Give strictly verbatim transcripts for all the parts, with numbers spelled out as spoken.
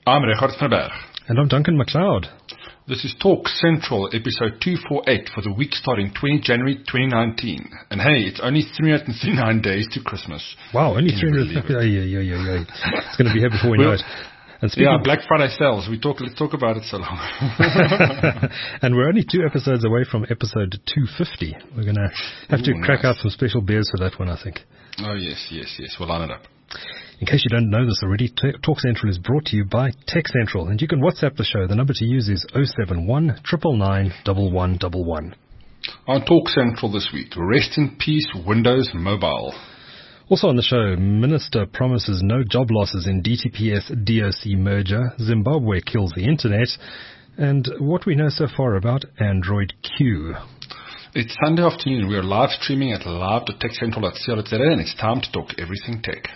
I'm Richard van Berg. And I'm Duncan MacLeod. This is Talk Central, episode two forty-eight for the week starting the twentieth of January twenty nineteen. And hey, it's only three hundred thirty-nine days to Christmas. Wow, only three hundred. Yeah, yeah, yeah, yeah, yeah. It's going to be here before we know it. And yeah, Black Friday sales. We talk. Let's talk about it so long. And we're only two episodes away from episode two fifty. We're going to have to Ooh, crack nice. out some special beers for that one, I think. Oh, yes, yes, yes. We'll line it up. In case you don't know this already, Talk Central is brought to you by Tech Central, and you can WhatsApp the show. The number to use is oh seven one, nine nine nine, one one one one. On Talk Central this week, rest in peace, Windows Mobile. Also on the show, Minister promises no job losses in D T P S D O C merger, Zimbabwe kills the internet, and what we know so far about Android Q. It's Sunday afternoon. We are live streaming at live dot tech central dot co dot za, and it's time to talk everything tech.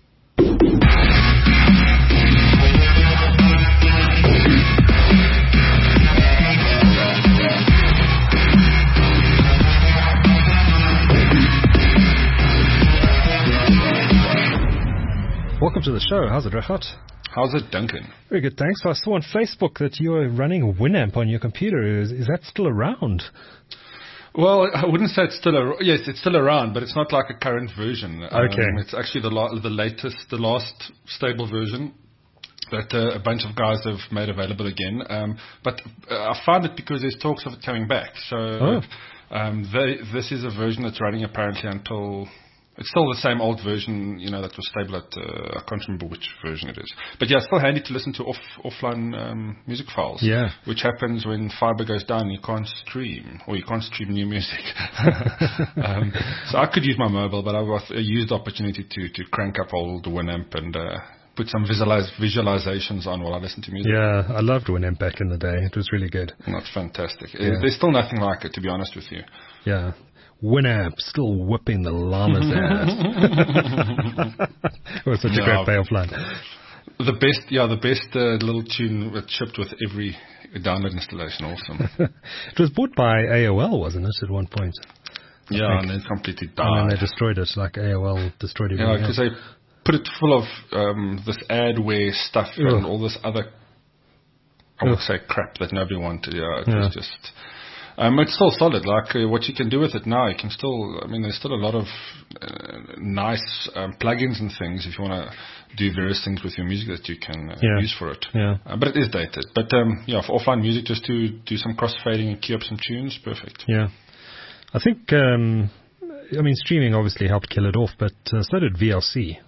Welcome to the show. How's it, Richard? How's it, Duncan? Very good, thanks. I saw on Facebook that you are running Winamp on your computer. Is, is that still around? Well, I wouldn't say it's still around. Yes, it's still around, but it's not like a current version. Okay. Um, it's actually the la- the latest, the last stable version that uh, a bunch of guys have made available again. Um, but uh, I found it because there's talks of it coming back. So oh. um, they, this is a version that's running apparently until... It's still the same old version, you know, that was stable at, uh, I can't remember which version it is. But yeah, it's still handy to listen to off, offline um, music files. Yeah. Which happens when fiber goes down and you can't stream, or you can't stream new music. um, so I could use my mobile, but I, I used the opportunity to, to crank up old Winamp and uh, put some visualize, visualizations on while I listen to music. Yeah, I loved Winamp back in the day. It was really good. That's fantastic. Yeah. There's still nothing like it, to be honest with you. Yeah. Winamp still whipping the llama's ass. It was such yeah, a great payoff line. The best, yeah, the best uh, little tune that shipped with every download installation. Awesome. It was bought by A O L, wasn't it, at one point? I yeah, think. And then completely died. And then they destroyed it, like A O L destroyed it. Yeah, because they put it full of um, this adware stuff Ugh. and all this other, I would Ugh. say, crap that nobody wanted. Yeah, it yeah. was just... Um, it's still solid. Like uh, what you can do with it now, you can still. I mean, there's still a lot of uh, nice um, plugins and things if you want to do various things with your music that you can uh, yeah. use for it. Yeah. Uh, but it is dated. But um, yeah, for offline music, just to do some crossfading and queue up some tunes, perfect. Yeah, I think. Um, I mean, streaming obviously helped kill it off, but uh, so did V L C.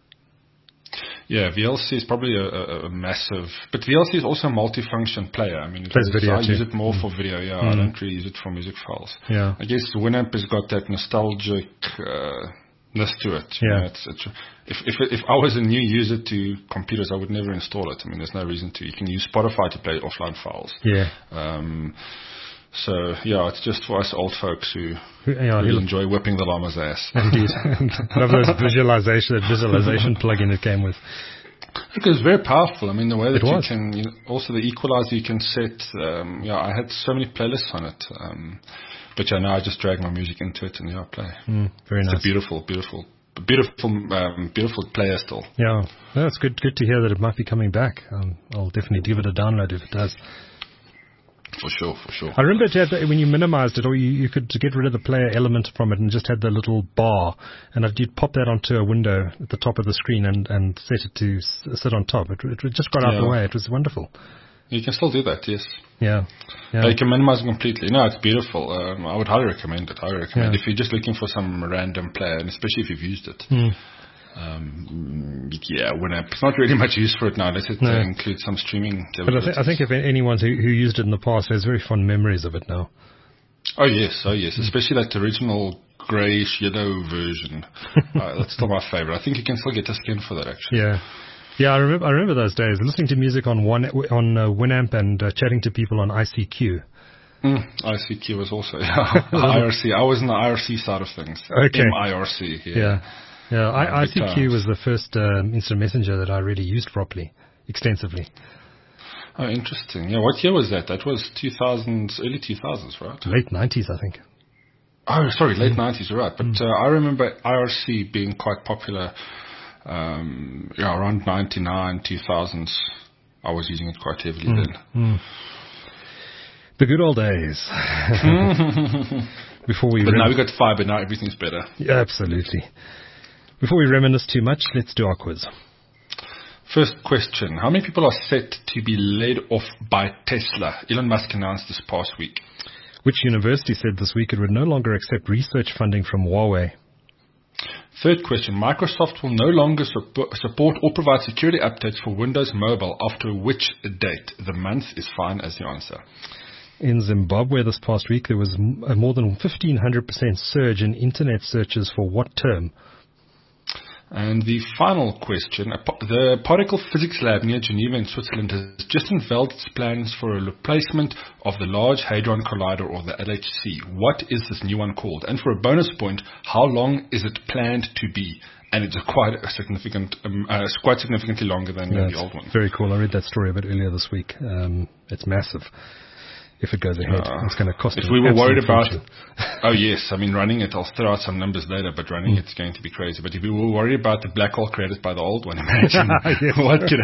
Yeah, V L C is probably a, a, a massive, but V L C is also a multi-function player. I mean, it plays is, video I too. use it more mm. for video. Yeah, mm. I don't really use it for music files. Yeah, I guess Winamp has got that nostalgic uh, ness to it. Yeah, you know, it's, it's, if if if I was a new user to computers, I would never install it. I mean, there's no reason to. You can use Spotify to play offline files. Yeah. Um, So, yeah, it's just for us old folks who yeah, really enjoy whipping the llama's ass. Indeed. Love those visualization, that visualization plugin it came with. It was very powerful. I mean, the way that it you was. can, you know, also the equalizer you can set, um, yeah, I had so many playlists on it. Um, but yeah, now I just drag my music into it and yeah, I play. Mm, very it's nice. It's a beautiful, beautiful, beautiful, um, beautiful player still. Yeah, no, it's good, good to hear that it might be coming back. Um, I'll definitely give it a download if it does. For sure, for sure. I remember it had the, when you minimized it, or you, you could get rid of the player element from it and just had the little bar, and you'd pop that onto a window at the top of the screen and, and set it to s- sit on top. It, it just got out yeah. of the way. It was wonderful. You can still do that, yes. Yeah. yeah. Uh, you can minimize it completely. No, it's beautiful. Um, I would highly recommend it. I recommend yeah. if you're just looking for some random player, and especially if you've used it. Mm. Um, yeah, Winamp. It's not really much use for it now. Let's it, no. uh, include some streaming But I, th- I think if anyone who, who used it in the past has very fond memories of it now. Oh, yes. Oh, yes. Especially that original greyish yellow version. uh, that's still my favorite. I think you can still get a skin for that, actually. Yeah. Yeah, I remember, I remember those days, listening to music on one on uh, Winamp and uh, chatting to people on I C Q. Mm, I C Q was also, yeah. I R C. I was on the I R C side of things. Okay. M I R C, yeah. Yeah. Yeah, I, uh, I C Q was the first um, instant messenger that I really used properly, extensively. Oh, interesting. Yeah, what year was that? That was two thousands, early two thousands, right? Late nineties, I think. Oh, sorry, late mm. nineties, right. But mm. uh, I remember I R C being quite popular um, yeah, around ninety-nine, two thousands. I was using it quite heavily mm. then. Mm. The good old days. Before we but rem- now we've got fiber, now everything's better. Yeah, absolutely. Before we reminisce too much, let's do our quiz. First question. How many people are set to be laid off by Tesla? Elon Musk announced this past week. Which university said this week it would no longer accept research funding from Huawei? Third question. Microsoft will no longer supp- support or provide security updates for Windows Mobile after which date? The month is fine as the answer. In Zimbabwe this past week, there was a more than fifteen hundred percent surge in internet searches for what term? And the final question. The Particle Physics Lab near Geneva in Switzerland has just unveiled its plans for a replacement of the Large Hadron Collider, or the L H C. What is this new one called? And for a bonus point, how long is it planned to be? And it's a quite a significant, um, uh, it's quite significantly longer than yeah, the old one. Very cool. I read that story a bit earlier this week. Um, it's massive. If it goes ahead, uh, it's going to cost. If we were worried about, fortune. oh yes, I mean running it, I'll throw out some numbers later, but running mm. it's going to be crazy. But if we were worried about the black hole created by the old one, imagine what could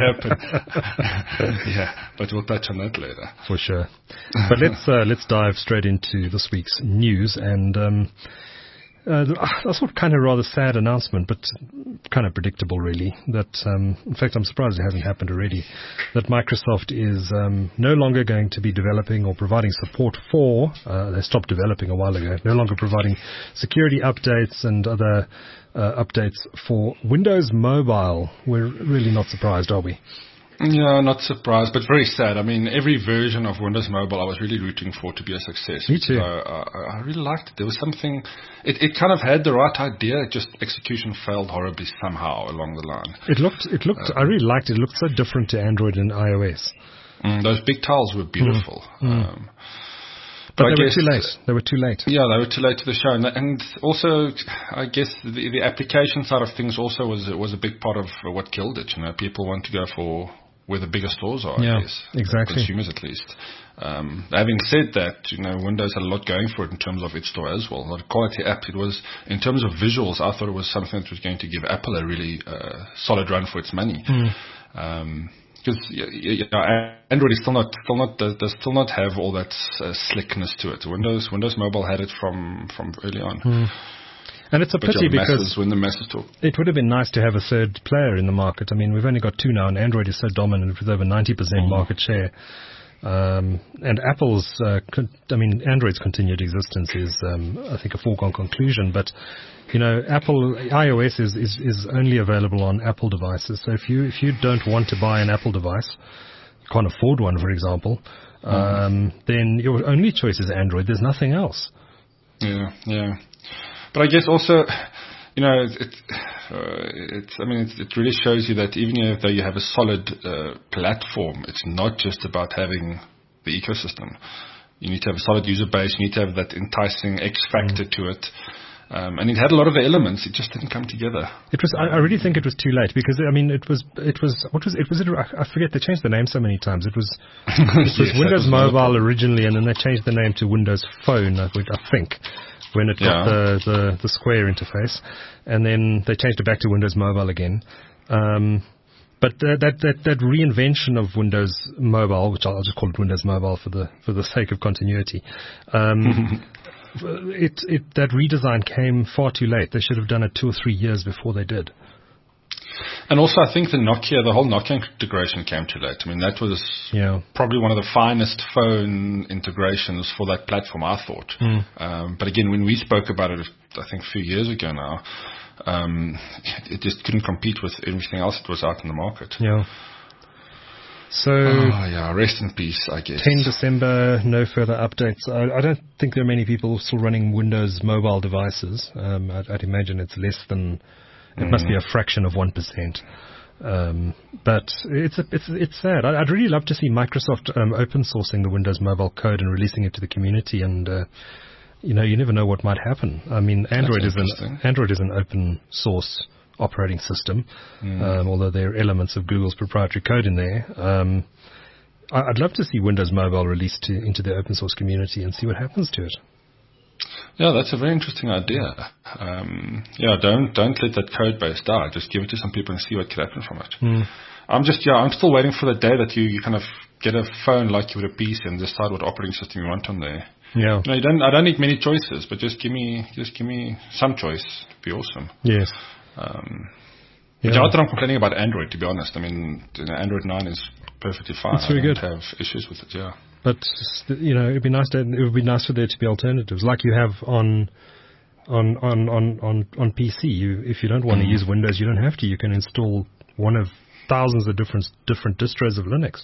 happen. Yeah, but we'll touch on that later for sure. But let's uh, let's dive straight into this week's news, and um, uh, that's what kind of rather sad announcement, but kind of predictable, really. That um, in fact, I'm surprised it hasn't happened already. That Microsoft is um, no longer going to be developing or providing support for. Uh, they stopped developing a while ago. No longer providing security updates and other uh, updates for Windows Mobile. We're really not surprised, are we? Yeah, not surprised, but very sad. I mean, every version of Windows Mobile I was really rooting for to be a success. Me too. So, uh, I really liked it. There was something, it, it kind of had the right idea, just execution failed horribly somehow along the line. It looked, it looked, uh, I really liked it. It looked so different to Android and iOS. Mm, those big tiles were beautiful. Mm. Um, But, but they guess, were too late. They were too late. Yeah, they were too late to the show. And, and also, I guess the, the application side of things also was was a big part of what killed it. You know, people want to go for where the bigger stores are, yeah, I guess. Exactly. Consumers, at least. Um, having said that, you know, Windows had a lot going for it in terms of its store as well. A lot of quality app. It was, in terms of visuals, I thought it was something that was going to give Apple a really uh, solid run for its money. Mm. Um, Because you know, Android is still not, still not, does, does still not have all that uh, slickness to it. Windows, Windows Mobile had it from, from early on. Mm. And it's a but pity because masses, when the masses talk. It would have been nice to have a third player in the market. I mean, we've only got two now, and Android is so dominant with over ninety percent mm. market share. Um, and Apple's, uh, con- I mean, Android's continued existence is, um, I think, a foregone conclusion. But you know, Apple iOS is, is, is only available on Apple devices. So if you if you don't want to buy an Apple device, you can't afford one, for example, um, mm. then your only choice is Android. There's nothing else. Yeah, yeah. But I guess also, you know, it, it, uh, it's, I mean, it, it really shows you that even though you have a solid uh, platform, it's not just about having the ecosystem. You need to have a solid user base. You need to have that enticing X factor mm. to it. Um, and it had a lot of the elements. It just didn't come together. It was. I, I really think it was too late because I mean, it was. It was. What was it? Was it? I forget. They changed the name so many times. It was. It was yes, Windows was Mobile originally, and then they changed the name to Windows Phone. I, I think when it got yeah. the, the the square interface, and then they changed it back to Windows Mobile again. Um, But uh, that, that that reinvention of Windows Mobile, which I'll just call it Windows Mobile for the for the sake of continuity, um, it it that redesign came far too late. They should have done it two or three years before they did. And also, I think the Nokia, the whole Nokia integration came too late. I mean, that was yeah. probably one of the finest phone integrations for that platform, I thought. Mm. Um, but again, when we spoke about it, I think a few years ago now, um, it, it just couldn't compete with everything else that was out in the market. Yeah. So, oh, yeah, rest in peace, I guess. tenth of December, no further updates. I, I don't think there are many people still running Windows mobile devices. Um, I'd, I'd imagine it's less than, it mm. must be a fraction of one percent. Um, but it's a, it's it's sad. I'd really love to see Microsoft um, open sourcing the Windows mobile code and releasing it to the community. And uh, you know, you never know what might happen. I mean, Android is an Android is an open source operating system, mm. um, although there are elements of Google's proprietary code in there. Um, I'd love to see Windows Mobile released to, into the open source community and see what happens to it. Yeah, that's a very interesting idea. Um, yeah, don't don't let that code base die. Just give it to some people and see what can happen from it. Mm. I'm just, yeah, I'm still waiting for the day that you, you kind of get a phone like you would a P C and decide what operating system you want on there. Yeah. You know, you don't, I don't need many choices, but just give me, just give me some choice. It'd be awesome. Yes. Um, yeah. But yeah, not that I'm complaining about Android, to be honest. I mean, you know, Android nine is perfectly fine. It's very I don't good. have issues with it, yeah. But, you know, it'd be nice to, it would be nice for there to be alternatives, like you have on, on, on, on, on, on P C. You, if you don't want to Mm. use Windows, you don't have to. You can install one of thousands of different, different distros of Linux.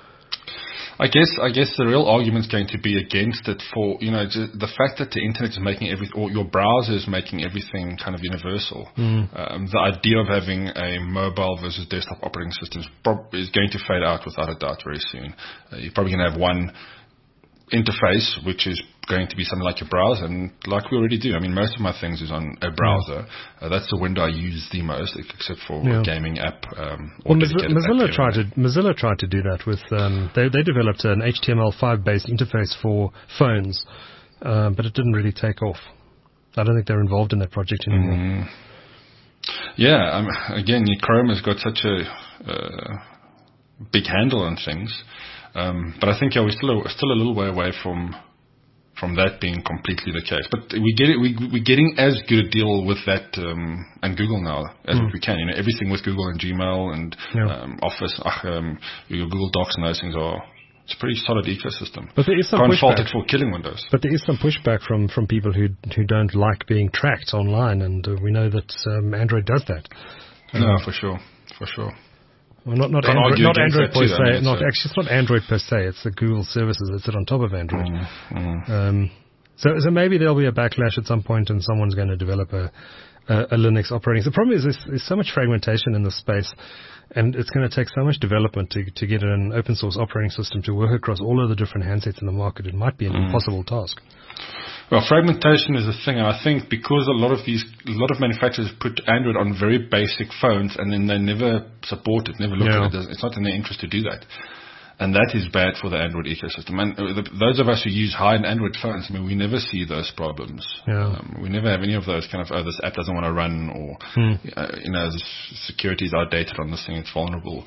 I guess I guess the real argument is going to be against it for, you know, just the fact that the internet is making every, or your browser is making everything kind of universal. Mm. Um, the idea of having a mobile versus desktop operating system is, prob- is going to fade out without a doubt very soon. Uh, you're probably going to have one interface, which is going to be something like your browser, and like we already do. I mean, most of my things is on a browser. Uh, that's the window I use the most, except for Yeah. a gaming app. Um, or Well, Mozi- dedicated app Mozilla here tried and to Mozilla tried to do that with um, they they developed an H T M L five based interface for phones, um, but it didn't really take off. I don't think they're involved in that project anymore. Mm. Yeah, um, again, Chrome has got such a uh, big handle on things, um, but I think yeah, we're still a, still a little way away from from that being completely the case. But we get it, we we're getting as good a deal with that um, and Google now as Mm. we can. You know, everything with Google and Gmail and Yeah. um, Office, uh, um, your Google Docs and those things are. It's a pretty solid ecosystem. But there is some Can't fault pushback. it for killing Windows. But there is some pushback from, from people who who don't like being tracked online, and uh, we know that um, Android does that. No, for sure, for sure. Well, not not Can't Android, argue not against Android that per too, I mean, se. it's Not a- actually, it's not Android per se. It's the Google services that sit on top of Android. Mm, mm. Um, so so maybe there'll be a backlash at some point, and someone's going to develop a a, a Linux operating. The problem is there's, there's so much fragmentation in this space, and it's going to take so much development to to get an open source operating system to work across all of the different handsets in the market. It might be an Mm. impossible task. Well, fragmentation is a thing, and I think because a lot of these, a lot of manufacturers put Android on very basic phones, and then they never support it, never look Yeah. at it. It's not in their interest to do that, and that is bad for the Android ecosystem. And uh, the, those of us who use high-end Android phones, I mean, we never see those problems. Yeah. Um, we never have any of those kind of, oh, this app doesn't want to run, or Hmm. uh, you know, this security is outdated on this thing, it's vulnerable.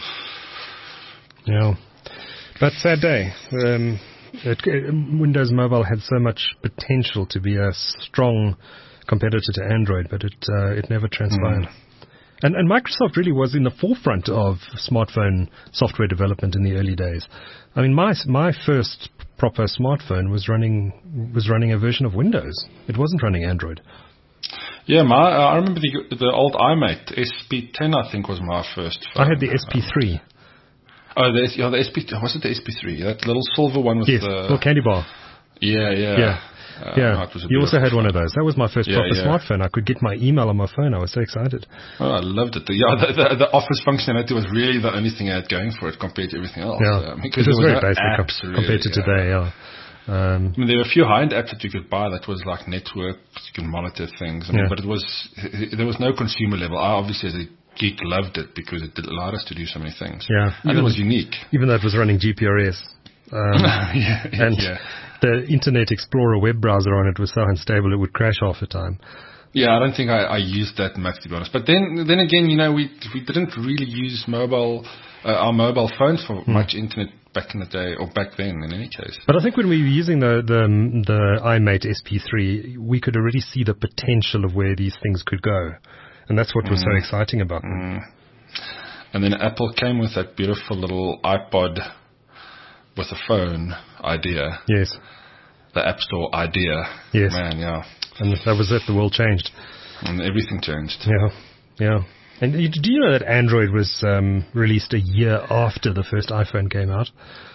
Yeah. But sad day. Um, it, it, Windows Mobile had so much potential to be a strong competitor to Android, but it uh, it never transpired. Mm. And, and Microsoft really was in the forefront of smartphone software development in the early days. I mean, my my first proper smartphone was running was running a version of Windows. It wasn't running Android. Yeah, my uh, I remember the the old iMate S P ten, I think, was my first phone. I had the S P three. Oh, the, yeah, the S P, was it the S P three? That little silver one with Yes, the... little candy bar. Yeah, yeah. Yeah. Uh, Yeah, it was a you also had beautiful one of phone. those. That was my first Yeah, proper yeah. smartphone. I could get my email on my phone. I was so excited. Oh, I loved it. The, yeah, the, the, the Office functionality was really the only thing I had going for it compared to everything else. Yeah, Um, it because was there very no basic com- apps, compared to really, today. Yeah. Um, I mean, there were a few high-end apps that you could buy that was like network, you can monitor things. I mean, Yeah. but it was, there was no consumer level. I obviously, as a geek, loved it because it did, allowed us to do so many things. Yeah. And it was unique. even though it was running G P R S. Um, yeah, and yeah. the Internet Explorer web browser on it was so unstable it would crash half the time. Yeah, I don't think I, I used that much, to be honest. But then, then again, you know, we we didn't really use mobile, uh, our mobile phones for Hmm. much internet back in the day, or back then, in any case. But I think when we were using the the, the iMate S P three, we could already see the potential of where these things could go, and that's what was so Mm. exciting about them. Mm. And then Apple came with that beautiful little iPod with a phone idea, Yes, the App Store idea. Yes. Man, yeah. and that was it. The world changed. And everything changed. Yeah, yeah. And you, do you know that Android was um, released a year after the first iPhone came out?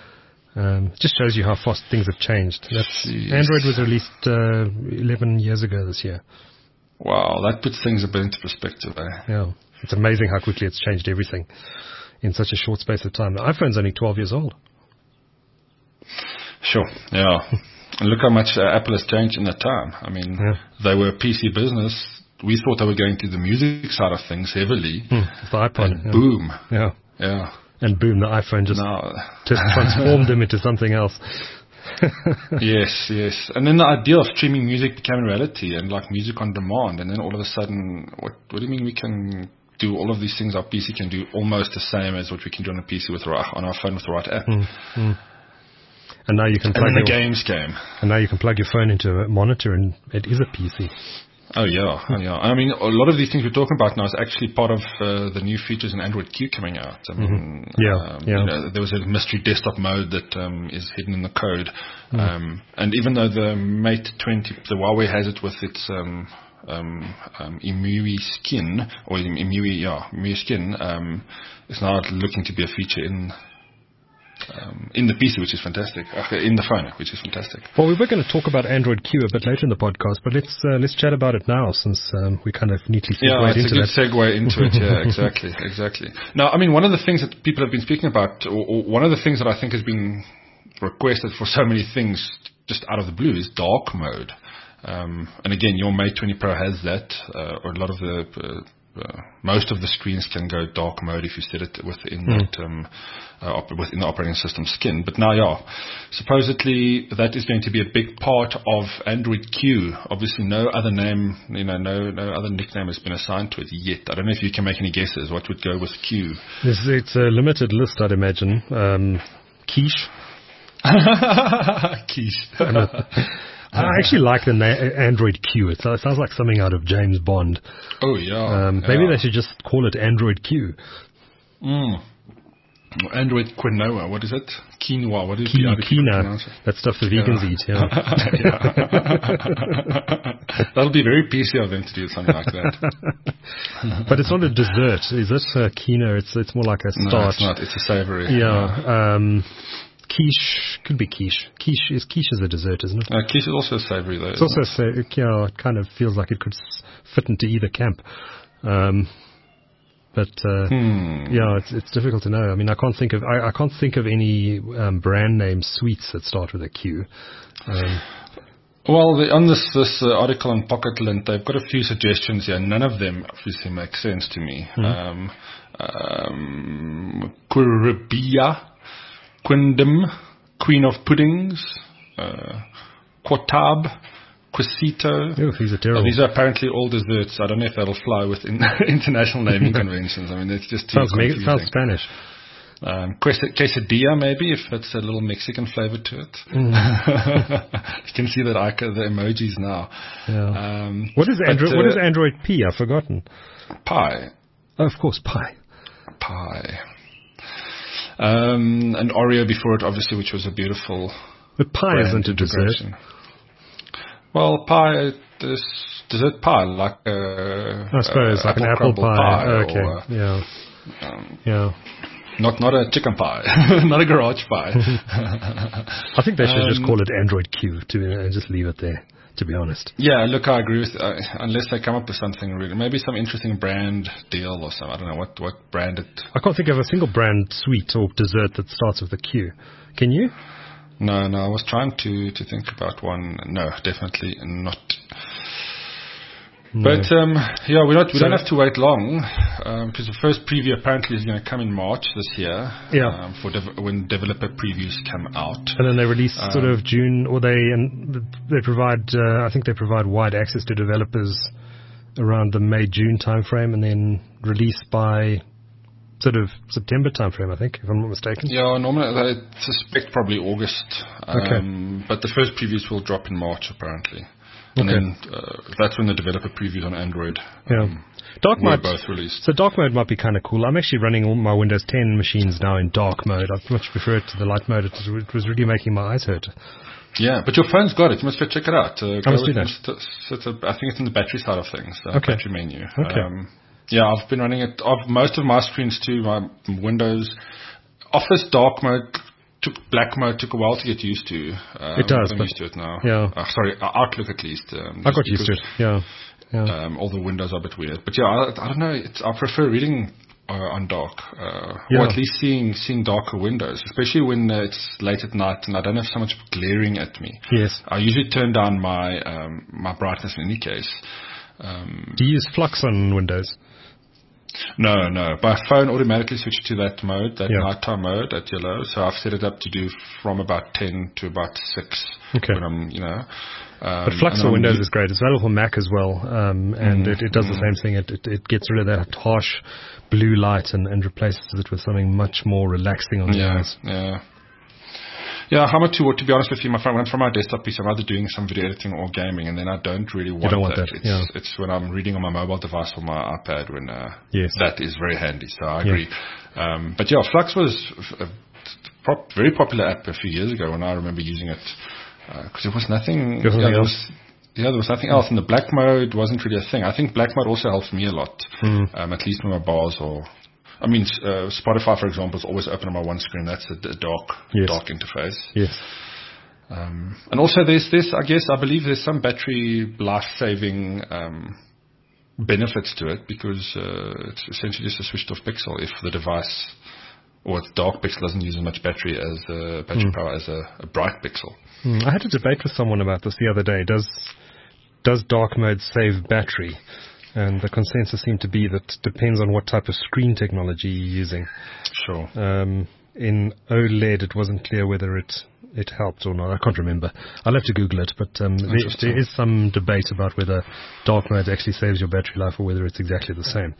Um, just shows you how fast things have changed. That's, Jeez. Android was released uh, eleven years ago this year. Wow, that puts things a bit into perspective, eh? Yeah, it's amazing how quickly it's changed everything in such a short space of time. The iPhone's only twelve years old. Sure, yeah. And look how much uh, Apple has changed in that time. I mean, Yeah. they were a P C business. We thought they were going to the music side of things heavily. Hmm, it's the iPod. And yeah. boom. Yeah, Yeah. and boom, the iPhone just Now, just transformed them into something else. yes, yes. And then the idea of streaming music became a reality, and like music on demand. And then all of a sudden, what, what do you mean we can do all of these things our P C can do almost the same as what we can do on a P C with right, on our phone with the right app. Mm, mm. And now you can plug and then the your, games game. And now you can plug your phone into a monitor, and it is a P C. Oh yeah, oh, yeah. I mean, a lot of these things we're talking about now is actually part of uh, the new features in Android Q coming out. I mean, mm-hmm. yeah, um, yeah. You know, there was a mystery desktop mode that um, is hidden in the code, mm. um, and even though the Mate twenty, the Huawei has it with its um, um, um, E M U I skin or E M U I, yeah, E M U I skin, um, it's now looking to be a feature in. Um, in the P C, which is fantastic. Uh, in the phone, which is fantastic. Well, we were going to talk about Android Q a bit later in the podcast, but let's uh, let's chat about it now, since um, we kind of neatly segued yeah, it's into a good that. segue into it. Yeah, exactly, exactly. Now, I mean, one of the things that people have been speaking about, or, or one of the things that I think has been requested for so many things, just out of the blue, is dark mode. Um, and again, your Mate twenty Pro has that, uh, or a lot of the. Uh, Uh, most of the screens can go dark mode if you set it within mm. that um, uh, op- within the operating system skin. But now, yeah, supposedly that is going to be a big part of Android Q. Obviously, no other name, you know, no no other nickname has been assigned to it yet. I don't know if you can make any guesses. What would go with Q? It's, it's a limited list, I'd imagine. Um, quiche. Quiche. I actually like the na- Android Q. It sounds like something out of James Bond. Oh, yeah. Um, maybe yeah. they should just call it Android Q. Mm. Android quinoa. What is it? Quinoa. What is Ki- it? Quinoa. That stuff the vegans yeah. eat, yeah. yeah. That'll be very P C of them to do something like that. But it's not a dessert, is it? Uh, quinoa. It's it's more like a starch. No, it's not. It's a savory. Yeah. Um, quiche could be quiche. Quiche is quiche is a dessert, isn't it? Uh, quiche is also savory, though. It's also it? sa- you know, it kind of feels like it could s- fit into either camp. Um, but uh, hmm. yeah, it's it's difficult to know. I mean, I can't think of I, I can't think of any um, brand name sweets that start with a Q. Um, Well, the, on this this uh, article on Pocket Lint, they've got a few suggestions here. None of them obviously make sense to me. Mm-hmm. Um, um, Kurubia. Quindum, Queen of Puddings, uh, Quatab, Quisito. Oh, these are terrible. Uh, these are apparently all desserts. I don't know if that'll fly with in international naming conventions. I mean, it's just too sounds, confusing. sounds Spanish. Um, quesadilla, maybe, if it's a little Mexican flavor to it. Mm. You can see that icon, the emojis now. Yeah. Um, what is Android? but, uh, what is Android P? I've forgotten. Pie. Oh, of course, Pie. Pie. Um, and Oreo before it, obviously, which was a beautiful. But pie isn't a dessert. Well, pie is dessert pie, like a. I suppose, uh, like apple an apple pie. pie okay. or, uh, yeah. Um, yeah. Not not a chicken pie, not a garage pie. I think they should um, just call it Android Q to and just leave it there. To be honest. Yeah, look, I agree with. Uh, unless they come up with something really, maybe some interesting brand deal or something. I don't know what what brand it. I can't think of a single brand sweet or dessert that starts with a Q. Can you? No, no. I was trying to to think about one. No, definitely not. No. But um, yeah, we don't we so, don't have to wait long because um, the first preview apparently is going to come in March this year. Yeah. Um, for dev- when developer previews come out, and then they release um, sort of June, or they and they provide. Uh, I think they provide wide access to developers around the May June timeframe, and then release by sort of September timeframe. I think, if I'm not mistaken. Yeah, normally I suspect probably August. Um, okay. But the first previews will drop in March apparently. And okay. then uh, that's when the developer previews on Android yeah. um, dark were mode, both released. So dark mode might be kind of cool. I'm actually running all my Windows ten machines now in dark mode. I much prefer it to the light mode. It was, it was really making my eyes hurt. Yeah, but your phone's got it. You must go check it out. Uh, I must do that. St- st- I think it's in the battery side of things, the okay. battery menu. Okay. Um, yeah, I've been running it off most of my screens too, my Windows. Office dark mode took black mode took a while to get used to. Um, it does. I'm but used to it now. Yeah. Uh, sorry, Outlook at least. Um, I got used to it. Yeah. Yeah. Um, all the windows are a bit weird, but yeah, I, I don't know. It's, I prefer reading uh, on dark, uh, yeah. or at least seeing seeing darker windows, especially when uh, it's late at night and I don't have so much glaring at me. Yes. I usually turn down my um, my brightness in any case. Um, Do you use Flux on Windows? No, no. My phone automatically switched to that mode, that Yeah. nighttime mode at yellow. So I've set it up to do from about ten to about six. Okay. When I'm, you know. Um, But Flux and for I'm Windows u- is great. It's available for Mac as well, um, and Mm, it, it does the mm. same thing. It, it, it gets rid of that harsh blue light and, and replaces it with something much more relaxing on the Yeah, eyes. yeah. Yeah, how much to, to be honest with you, my friend, when I'm from my desktop piece, I'm either doing some video editing or gaming, and then I don't really want, don't want that. that, It's, yeah. it's when I'm reading on my mobile device or my iPad when uh, Yes. that is very handy. So I Yeah. agree. Um, but yeah, Flux was a pop, very popular app a few years ago when I remember using it because there was nothing. There was yeah, nothing there else. was, yeah, there was nothing else, and the black mode wasn't really a thing. I think black mode also helps me a lot, Hmm. um, at least with my bars or. I mean, uh, Spotify, for example, is always open on my one screen. That's a, a dark, Yes. dark interface. Yes. Um, and also there's this, I guess, I believe there's some battery life-saving um, benefits to it because uh, it's essentially just a switched-off pixel if the device or a dark pixel doesn't use as much battery as uh, battery Mm. power as a, a bright pixel. Hmm. I had a debate with someone about this the other day. Does does dark mode save battery? And the consensus seemed to be that depends on what type of screen technology you're using. Sure. Um, in OLED, it wasn't clear whether it it helped or not. I can't remember. I'll have to Google it. But um, there, Interesting. there is some debate about whether dark mode actually saves your battery life or whether it's exactly the same.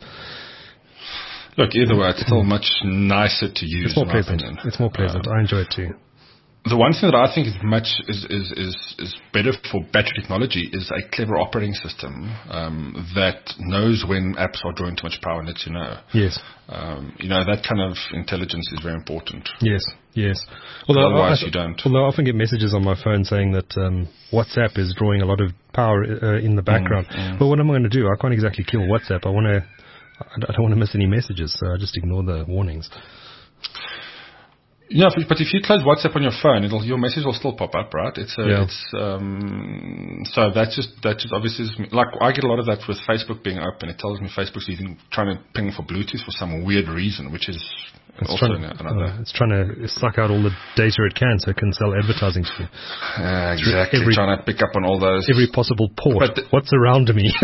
Look, either way, it's still much nicer to use. It's more in my pleasant. opinion. It's more pleasant. Um, I enjoy it too. The one thing that I think is much is is is, is better for battery technology is a clever operating system um, that knows when apps are drawing too much power and lets you know. Yes. Um, you know that kind of intelligence is very important. Yes, yes. Although Otherwise I, you don't. Although I often get messages on my phone saying that um, WhatsApp is drawing a lot of power uh, in the background. mm. But what am I going to do? I can't exactly kill WhatsApp. I want to. I don't want to miss any messages, so I just ignore the warnings. Yeah, but but if you close WhatsApp on your phone, it'll your message will still pop up, right? It's a, Yeah. it's um so that's just that just obviously is, like I get a lot of that with Facebook being open. It tells me Facebook's even trying to ping for Bluetooth for some weird reason, which is It's also trying, another. uh, it's trying to suck out all the data it can so it can sell advertising to you. Uh, exactly, every- trying to pick up on all those. Every possible port. But the- What's around me?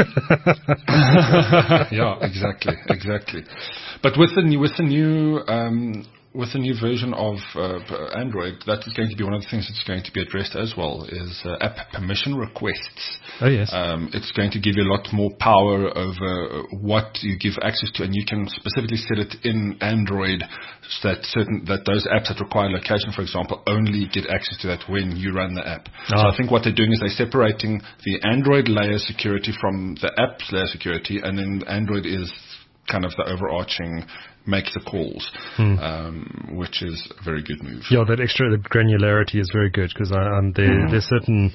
Yeah, exactly, exactly. But with the new, with the new, um, with the new version of uh, Android, that is going to be one of the things that's going to be addressed as well. Is uh, app permission requests. Oh, yes. Um, it's going to give you a lot more power over what you give access to, and you can specifically set it in Android so that certain that those apps that require location, for example, only get access to that when you run the app. So Ah. I think what they're doing is they're separating the Android layer security from the app's layer security, and then Android is kind of the overarching make the calls, um, which is a very good move. Yeah, that extra granularity is very good because um, there, Mm. there's certain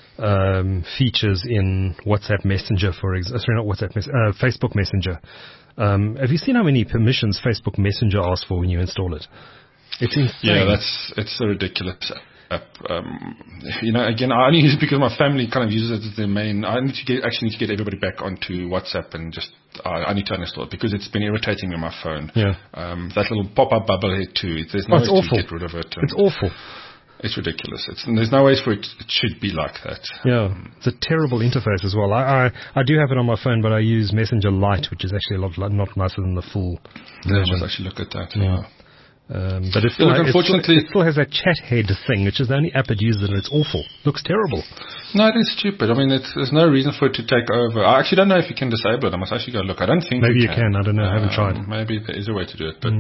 um, features in WhatsApp Messenger, for example, sorry, not WhatsApp, Mes- uh, Facebook Messenger. Um, have you seen how many permissions Facebook Messenger asks for when you install it? It's insane. Yeah, that's it's a ridiculous app. Um, you know, again, I only use it because my family kind of uses it as their main. I need to get actually need to get everybody back onto WhatsApp and just I, I need to uninstall it because it's been irritating me on my phone. Yeah. Um, that little pop-up bubble here too. There's no Oh, way it's to awful. get rid of it. and It's awful. It's ridiculous. It's there's no ways for it. It should be like that. Yeah, it's a terrible interface as well. I, I I do have it on my phone, but I use Messenger Lite, which is actually a lot li- not nicer than the full Yeah, I version. must actually look at that. Yeah. Um, but it still, Look, ha- it, still, unfortunately- it still has that chat head thing, which is the only app it uses, and it's awful. Looks terrible. No, it is stupid. I mean, it's, there's no reason for it to take over. I actually don't know if you can disable it. I must actually go look. I don't think Maybe you you can. I don't know. I haven't tried. Maybe there is a way to do it, but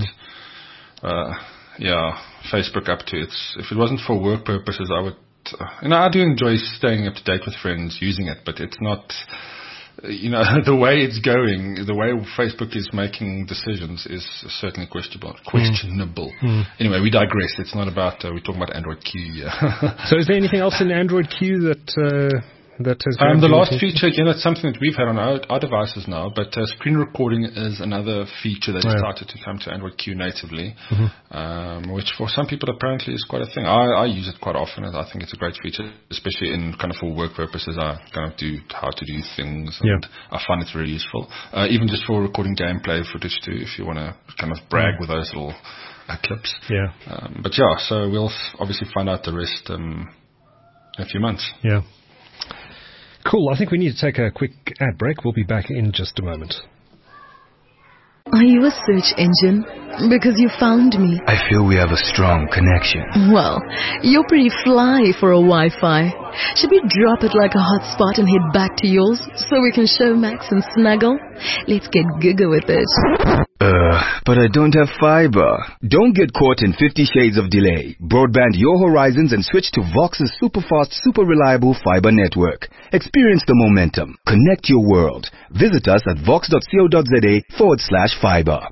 uh, yeah, Facebook up to it's. If it wasn't for work purposes, I would. Uh, you know, I do enjoy staying up to date with friends using it, but it's not. You know, the way it's going, the way Facebook is making decisions is certainly questionable. Questionable. Anyway, we digress. It's not about. Uh, we're talking about Android Q. Yeah. So, is there anything else in Android Q that uh, that has? Um, grabbed the your last attention? feature, again, it's something that we've had on our, our devices now, but uh, screen recording is another feature that Oh, yeah. started to come to Android Q natively, um, which for some people apparently is quite a thing. I, I use it quite often, and I think it's a great feature, especially in kind of for work purposes. I kind of do how to do things, and Yeah. I find it's very useful. Uh, even just for recording gameplay footage too, if you want to kind of brag with those little uh, clips. Yeah, Um, but yeah, so we'll f- obviously find out the rest um, in a few months. yeah. Cool. I think we need to take a quick ad break. We'll be back in just a moment. Are you a search engine? Because you found me. I feel we have a strong connection. Well, you're pretty fly for a Wi-Fi. Should we drop it like a hot spot and head back to yours so we can show Max and snuggle? Let's get giga with it. Uh, but I don't have fiber. Don't get caught in fifty shades of delay. Broadband your horizons and switch to Vox's super fast, super reliable fiber network. Experience the momentum. Connect your world. Visit us at vox.co.za forward slash fiber.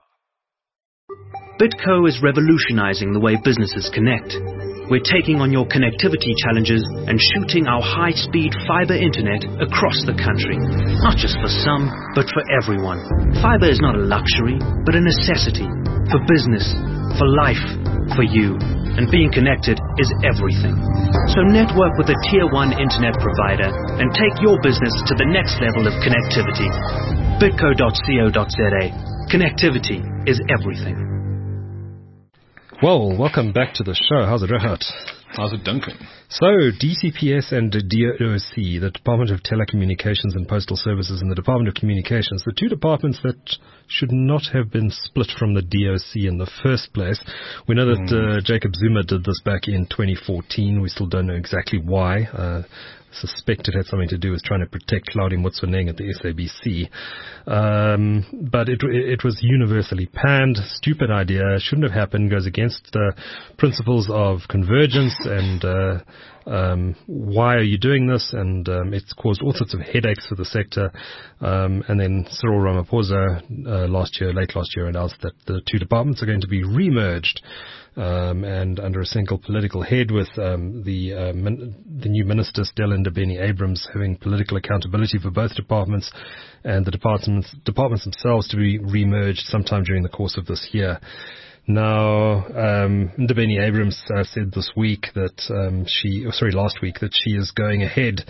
Bitco is revolutionizing the way businesses connect. We're taking on your connectivity challenges and shooting our high-speed fiber internet across the country. Not just for some, but for everyone. Fiber is not a luxury, but a necessity. For business, for life, for you. And being connected is everything. So network with a Tier one internet provider and take your business to the next level of connectivity. bitco dot co dot za. Connectivity is everything. Well, welcome back to the show. How's it, Rehat? How's it, Duncan? So, D C P S and D O C, the Department of Telecommunications and Postal Services, and the Department of Communications, the two departments that should not have been split from the D O C in the first place. We know that mm. uh, Jacob Zuma did this back in twenty fourteen. We still don't know exactly why. Uh, suspect it had something to do with trying to protect Claudia Motsoeneng at the S A B C. Um, but it, it was universally panned. Stupid idea. Shouldn't have happened. Goes against the principles of convergence and uh, um, why are you doing this? And um, it's caused all sorts of headaches for the sector. Um, and then Cyril Ramaphosa uh, last year, late last year, announced that the two departments are going to be remerged. Um, and under a single political head with um, the uh, min- the new minister, Stella Ndabeni-Abrahams, having political accountability for both departments and the departments departments themselves to be remerged sometime during the course of this year. Now, um, Ndabeni-Abrahams uh, said this week that um, she, oh, sorry, last week that she is going ahead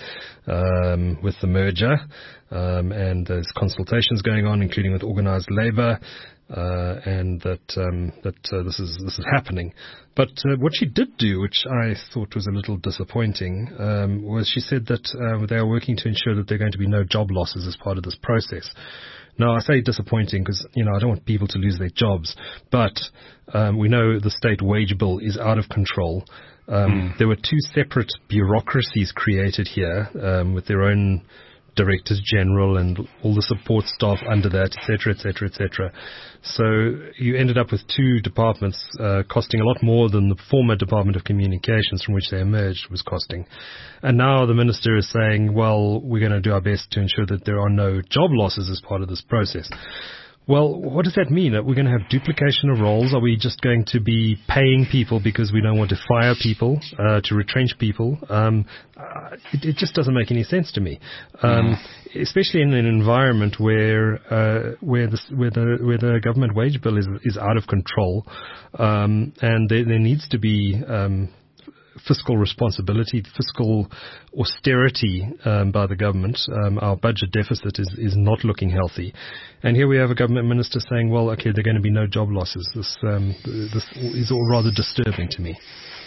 um, with the merger, um, and there's consultations going on, including with organised labour. Uh, and that um, that uh, this is this is happening. But uh, what she did do, which I thought was a little disappointing, um, was she said that uh, they are working to ensure that there are going to be no job losses as part of this process. Now, I say disappointing because, you know, I don't want people to lose their jobs, but um, we know the state wage bill is out of control. Um, mm. There were two separate bureaucracies created here um, with their own directors general and all the support staff under that, et cetera, et cetera, et cetera. So you ended up with two departments uh, costing a lot more than the former Department of Communications from which they emerged was costing. And now the minister is saying, well, we're going to do our best to ensure that there are no job losses as part of this process. Well, what does that mean? Are we going to have duplication of roles? Are we just going to be paying people because we don't want to fire people, uh, to retrench people? Um, uh, it, it just doesn't make any sense to me, um, mm. especially in an environment where uh, where the where the where the government wage bill is is out of control, um, and there, there needs to be Um, fiscal responsibility, fiscal austerity um, by the government. Um, our budget deficit is, is not looking healthy. And here we have a government minister saying, well, okay, there are going to be no job losses. This, um, this is all rather disturbing to me.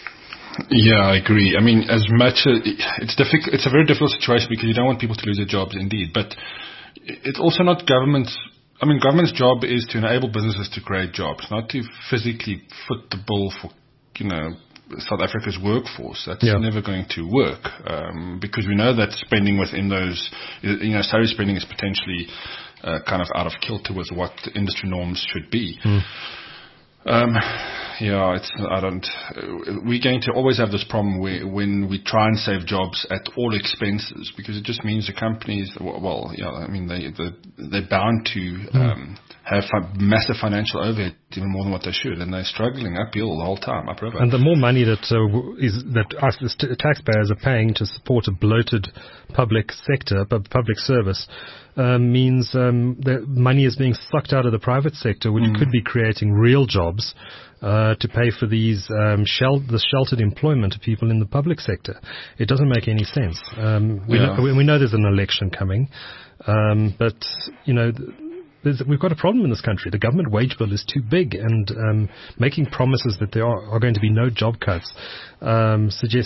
Yeah, I agree. I mean, as much as it's difficult, it's a very difficult situation because you don't want people to lose their jobs, indeed. But it's also not government's I mean, government's job is to enable businesses to create jobs, not to physically foot the bill for, you know, South Africa's workforce. That's yeah. never going to work um, because we know that spending within those, you know, salary spending is potentially uh, kind of out of kilter with what the industry norms should be. Mm. Um, yeah, it's, I don't, we're going to always have this problem where, when we try and save jobs at all expenses, because it just means the companies, well, yeah, I mean, they, they, they're bound to, mm. um, have massive financial overhead, even more than what they should, and they're struggling uphill the whole time, upriver. And the more money that uh, is that us as t- taxpayers are paying to support a bloated public sector, public service, um, means um, that money is being sucked out of the private sector, which mm. could be creating real jobs uh, to pay for these um, shel- the sheltered employment of people in the public sector. It doesn't make any sense. Um, we, yeah. know, we know there's an election coming, um, but you know. Th- There's, we've got a problem in this country. The government wage bill is too big, and um, making promises that there are, are going to be no job cuts um, suggests that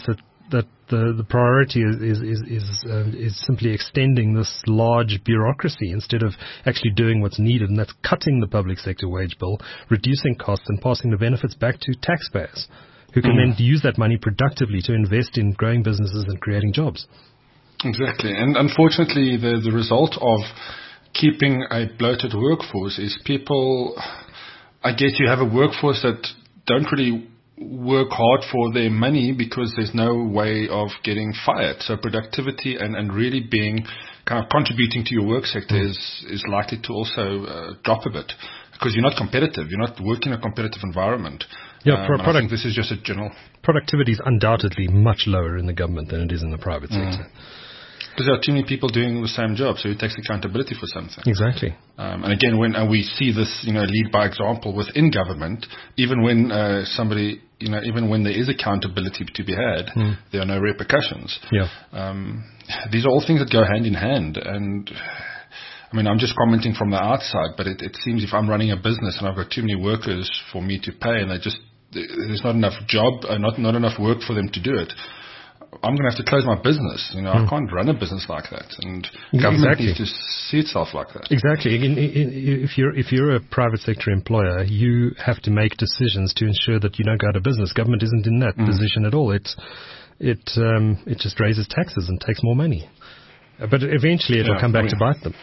that the, the priority is is is is, uh, is simply extending this large bureaucracy instead of actually doing what's needed, and that's cutting the public sector wage bill, reducing costs, and passing the benefits back to taxpayers, who can mm. then use that money productively to invest in growing businesses and creating jobs. Exactly, and unfortunately, the the result of keeping a bloated workforce is people. I guess you have a workforce that don't really work hard for their money because there's no way of getting fired. So productivity and, and really being kind of contributing to your work sector mm. is, is likely to also uh, drop a bit because you're not competitive. You're not working in a competitive environment. Yeah, um, pro- product, I think this is just a general. Productivity is undoubtedly much lower in the government than it is in the private Mm. sector. Because there are too many people doing the same job, so who takes accountability for something? Exactly. Um, and again, when uh, we see this, you know, lead by example within government, even when uh, somebody, you know, even when there is accountability to be had, mm. there are no repercussions. Yeah. Um, these are all things that go hand in hand. And I mean, I'm just commenting from the outside, but it, it seems if I'm running a business and I've got too many workers for me to pay, and they just there's not enough job, uh, not not enough work for them to do it, I'm going to have to close my business. You know, mm. I can't run a business like that, and government exactly. needs to see itself like that. Exactly. In, in, if you're if you're a private sector employer, you have to make decisions to ensure that you don't go out of business. Government isn't in that mm. position at all. It it um, it just raises taxes and takes more money, but eventually it'll yeah, come back I mean, to bite them.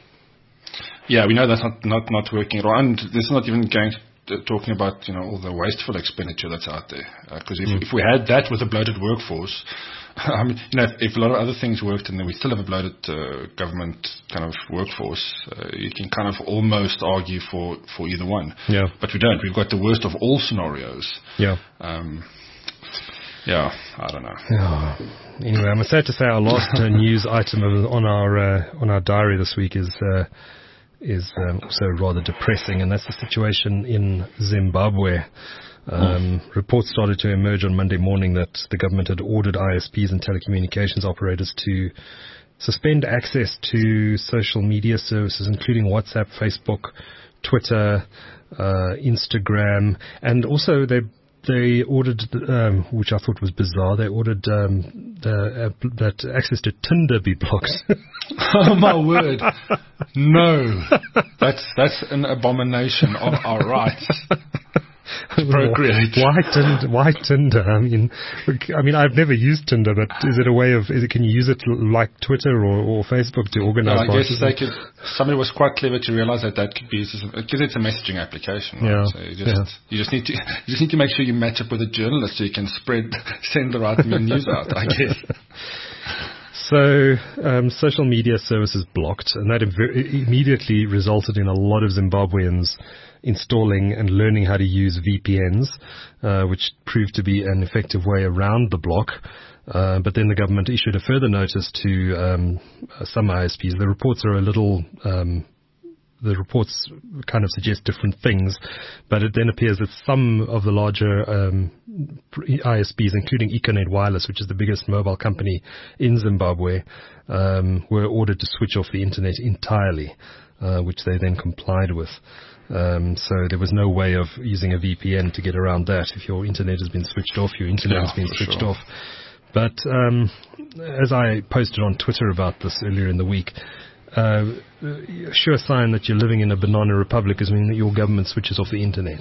Yeah, we know that's not not, not working at all, and this is not even going to. Talking about, you know, all the wasteful expenditure that's out there. Because uh, if, mm. if we had that with a bloated workforce, I mean, you know, if, if a lot of other things worked and then we still have a bloated uh, government kind of workforce, uh, you can kind of almost argue for, for either one. Yeah. But we don't. We've got the worst of all scenarios. Yeah. Um, yeah, I don't know. Yeah. Anyway, I'm sad to say our last uh, news item on our uh, on our diary this week is. Uh, is um, also rather depressing, and that's the situation in Zimbabwe. Um, mm. Reports started to emerge on Monday morning that the government had ordered I S Ps and telecommunications operators to suspend access to social media services, including WhatsApp, Facebook, Twitter, uh, Instagram, and also they They ordered, um, which I thought was bizarre, they ordered um, the, uh, that access to Tinder be blocked. Oh, my word. No. That's that's an abomination of our rights. Procreate. Why Tinder? Why Tinder? I mean, I mean, I've never used Tinder, but is it a way of? Is it? Can you use it like Twitter or, or Facebook to organize? No, I guess they could. Somebody was quite clever to realize that that could be used because it's a messaging application. Right? Yeah. So you just yeah. you just need to you just need to make sure you match up with a journalist so you can spread send the right news out. I guess. So, um, social media services blocked, and that Im- immediately resulted in a lot of Zimbabweans installing and learning how to use V P Ns, uh, which proved to be an effective way around the block. Uh, but then the government issued a further notice to um, some I S Ps. The reports are a little... Um, The reports kind of suggest different things, but it then appears that some of the larger um, I S Ps, including Econet Wireless, which is the biggest mobile company in Zimbabwe, um, were ordered to switch off the internet entirely, uh, which they then complied with. Um, so there was no way of using a V P N to get around that. If your internet has been switched off, your internet yeah, has been switched sure. off. But um, as I posted on Twitter about this earlier in the week, Uh, a sure sign that you're living in a banana republic is when your government switches off the internet.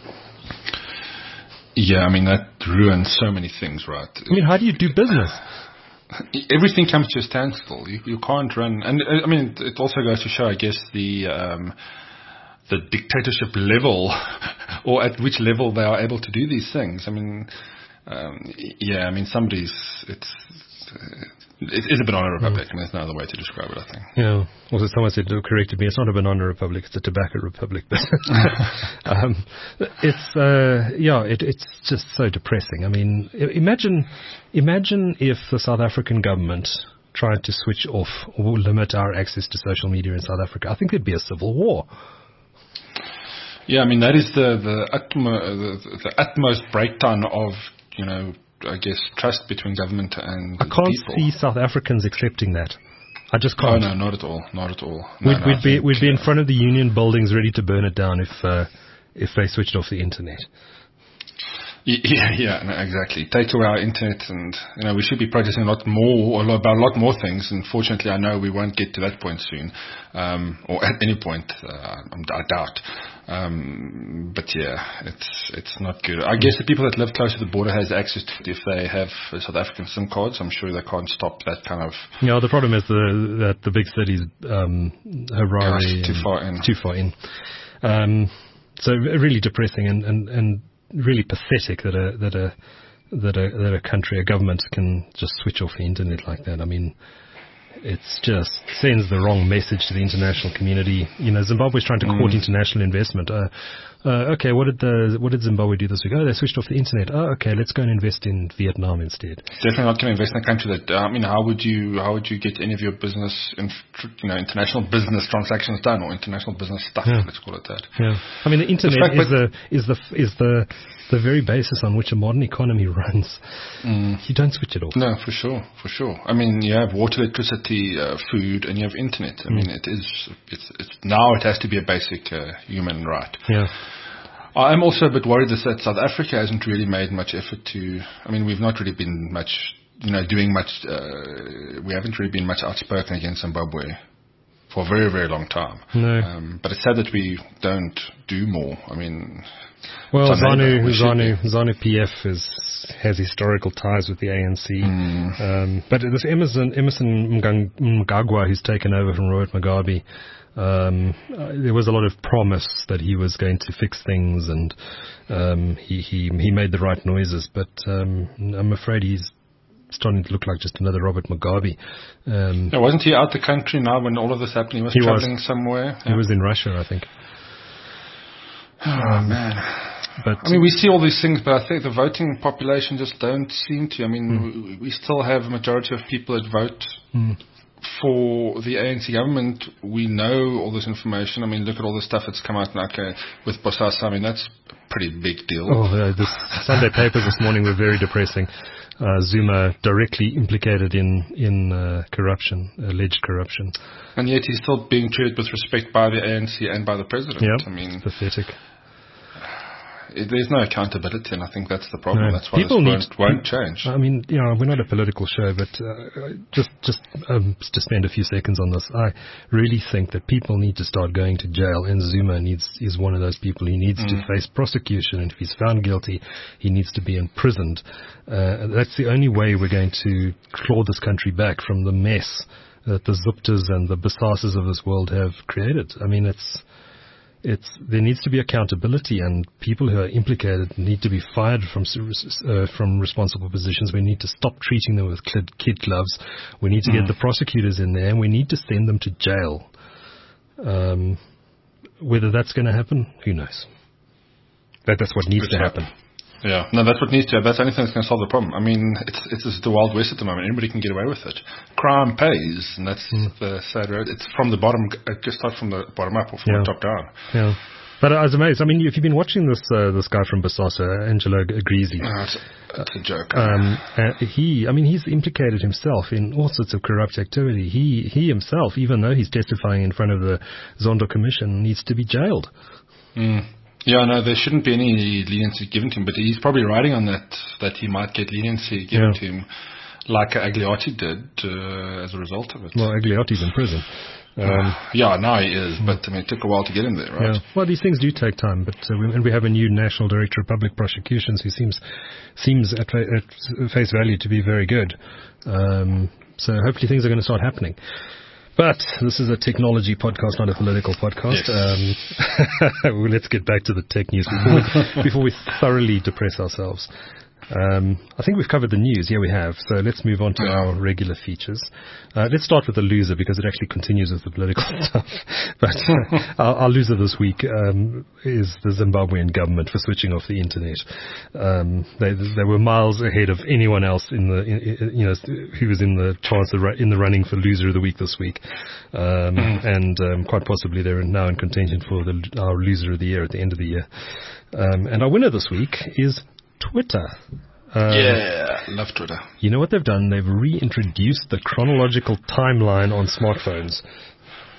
Yeah, I mean, that ruins so many things, right? I mean, how do you do business? Everything comes to a standstill. You, you can't run. And, I mean, it also goes to show, I guess, the um, the dictatorship level or at which level they are able to do these things. I mean, um, yeah, I mean, somebody's... it's. Uh, It is a banana republic, mm. and there's no other way to describe it, I think. Yeah. Also, someone said, corrected me, it's not a banana republic, it's a tobacco republic. um, it's, uh, yeah, it, it's just so depressing. I mean, imagine, imagine if the South African government tried to switch off or limit our access to social media in South Africa. I think there'd be a civil war. Yeah, I mean, that is the, the, utmo, the, the utmost breakdown of, you know, I guess, trust between government and I can't people. see South Africans accepting that. I just can't. Oh, no, not at all. Not at all. No, we'd, no, we'd, be, think, we'd be in uh, front of the union buildings ready to burn it down if uh, if they switched off the internet. Yeah, yeah, no, exactly. Take away our internet, and you know we should be protesting a lot more, or about a lot more things. Unfortunately, I know we won't get to that point soon, um, or at any point. Uh, I doubt. Um, but yeah, it's it's not good. I guess the people that live close to the border has access to it if they have South African SIM cards. I'm sure they can't stop that kind of. Yeah, the problem is the that the big cities, um, Harare, Gosh, too far in. Too far in. Um, so really depressing and, and, and really pathetic that a that a that a that a country, a government can just switch off the internet like that. I mean, it's just sends the wrong message to the international community. You know, Zimbabwe's trying to court mm. international investment. Uh, uh, okay, what did the what did Zimbabwe do this week? Oh, they switched off the internet. Oh, okay, let's go and invest in Vietnam instead. Definitely not going to invest in a country that. Uh, I mean, how would you how would you get any of your business, in, you know, international business transactions done, or international business stuff? Yeah. Let's call it that. Yeah, I mean, the internet the fact, is the is the is the the very basis on which a modern economy runs. Mm. You don't switch it off. No, for sure, for sure. I mean, you have water, electricity, uh, food, and you have internet. I mm. mean, it is, it's, it's now it has to be a basic uh, human right. Yeah. I'm also a bit worried that South Africa hasn't really made much effort to, I mean, we've not really been much, you know, doing much, uh, we haven't really been much outspoken against Zimbabwe for a very, very long time. No. Um, but it's sad that we don't do more. I mean, well, ZANU, ZANU, ZANU P F is, has historical ties with the A N C. Mm. Um, but this Emerson, Emerson Mnangagwa, who's taken over from Robert Mugabe, um, uh, there was a lot of promise that he was going to fix things, and um, he, he he made the right noises. But um, I'm afraid he's starting to look like just another Robert Mugabe. Um, yeah, wasn't he out the country now when all of this happened? He was he traveling was, somewhere. He yeah. was in Russia, I think. Oh, um, man. But I mean, we see all these things, but I think the voting population just don't seem to. I mean, mm. we, we still have a majority of people that vote mm. for the A N C government. We know all this information. I mean, look at all the stuff that's come out now, okay, with Bosasa. I mean, that's a pretty big deal. Oh, uh, the Sunday papers this morning were very depressing. Uh, Zuma directly implicated in in uh, corruption, alleged corruption, and yet he's still being treated with respect by the A N C and by the president. Yeah, I mean, it's pathetic. It, there's no accountability, and I think that's the problem. No. That's why People this need, won't, won't change. I mean, you know, we're not a political show, but uh, just just um, to spend a few seconds on this, I really think that people need to start going to jail, and Zuma needs is one of those people. He needs mm. to face prosecution, and if he's found guilty, he needs to be imprisoned. Uh, that's the only way we're going to claw this country back from the mess that the Zuptas and the Bosasas of this world have created. I mean, it's... It's there needs to be accountability, and people who are implicated need to be fired from uh, from responsible positions. We need to stop treating them with kid, kid gloves. We need to mm. get the prosecutors in there, and we need to send them to jail. Um, whether that's going to happen, who knows? That that's what needs Good to job. happen. Yeah, no, that's what needs to. That's the only thing that's going to solve the problem. I mean, it's it's just the Wild West at the moment. Anybody can get away with it. Crime pays, and that's mm. the sad road. It's from the bottom. Just start from the bottom up or from yeah. the top down. Yeah. But I was amazed. I mean, if you've been watching this uh, this guy from Bosasa, Angelo Greasy, oh, it's, it's a joke. Um, uh, he, I mean, he's implicated himself in all sorts of corrupt activity. He he himself, even though he's testifying in front of the Zondo Commission, needs to be jailed. Mm. Yeah, no, there shouldn't be any leniency given to him, but he's probably riding on that, that he might get leniency given yeah. to him, like Agliotti did uh, as a result of it. Well, Agliotti's in prison. Um, yeah, now he is, but I mean, it took a while to get him there, right? Yeah. Well, these things do take time, but uh, we, and we have a new National Director of Public Prosecutions who seems seems at, at face value to be very good. Um, so hopefully things are going to start happening. But this is a technology podcast, not a political podcast. Yes. Um, well, let's get back to the tech news before we, before we thoroughly depress ourselves. Um, I think we've covered the news. Yeah, we have. So let's move on to yeah. our regular features. Uh, let's start with the loser because it actually continues with the political stuff. But uh, our, our loser this week um, is the Zimbabwean government for switching off the internet. Um, they, they were miles ahead of anyone else in the, in, you know, who was in the chance of, in the running for loser of the week this week, um, mm. and um, quite possibly they're now in contention for the, our loser of the year at the end of the year. Um, and our winner this week is Twitter. Um, yeah, love Twitter. You know what they've done? They've reintroduced the chronological timeline on smartphones.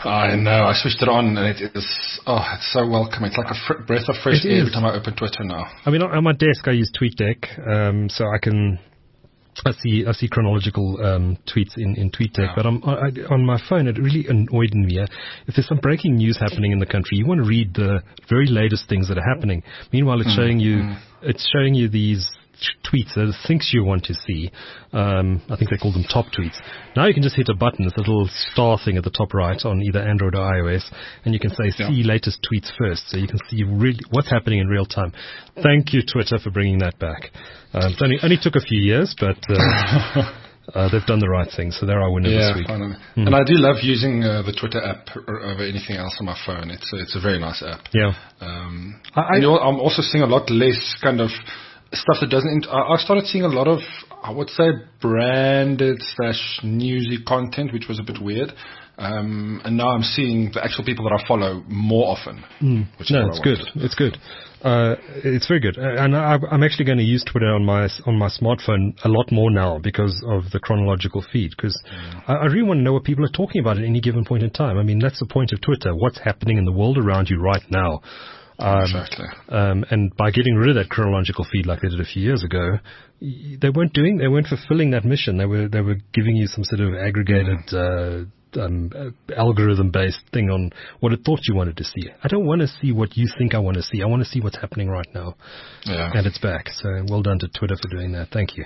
I know. I switched it on, and it is, oh, it's so welcoming. It's like a fr- breath of fresh It air is. every time I open Twitter now. I mean, on my desk, I use TweetDeck, um, so I can, I see, I see chronological, um, tweets in, in TweetDeck, Yeah. but on, I, on my phone, it really annoyed me. Uh, If there's some breaking news happening in the country, you want to read the very latest things that are happening. Meanwhile, it's showing you, it's showing you these tweets, the things you want to see. Um, I think they call them top tweets. Now you can just hit a button, this little star thing at the top right on either Android or iOS, and you can say Yeah. see latest tweets first, so you can see really what's happening in real time. Thank you, Twitter, for bringing that back. Um, it only, only took a few years, but uh, uh, they've done the right thing, so they're our winner Yeah, this week. finally. And I do love using uh, the Twitter app o- over anything else on my phone. It's a, it's a very nice app. Yeah. Um, I- I- and you know, I'm also seeing a lot less kind of stuff that doesn't. Int- I I started seeing a lot of, I would say, branded slash newsy content, which was a bit weird. Um, and now I'm seeing the actual people that I follow more often. Which is No, what it's I good. wanted. It's good. Uh, it's very good. Uh, And I, I'm actually going to use Twitter on my on my smartphone a lot more now because of the chronological feed. Because I, I really want to know what people are talking about at any given point in time. I mean, that's the point of Twitter. What's happening in the world around you right now? Um, Exactly. um, and by getting rid of that chronological feed like they did a few years ago, y- they weren't doing, they weren't fulfilling that mission. They were, they were giving you some sort of aggregated, uh, um, uh, algorithm-based thing on what it thought you wanted to see. I don't want to see what you think I want to see. I want to see what's happening right now. Yeah. And it's back. So well done to Twitter for doing that. Thank you.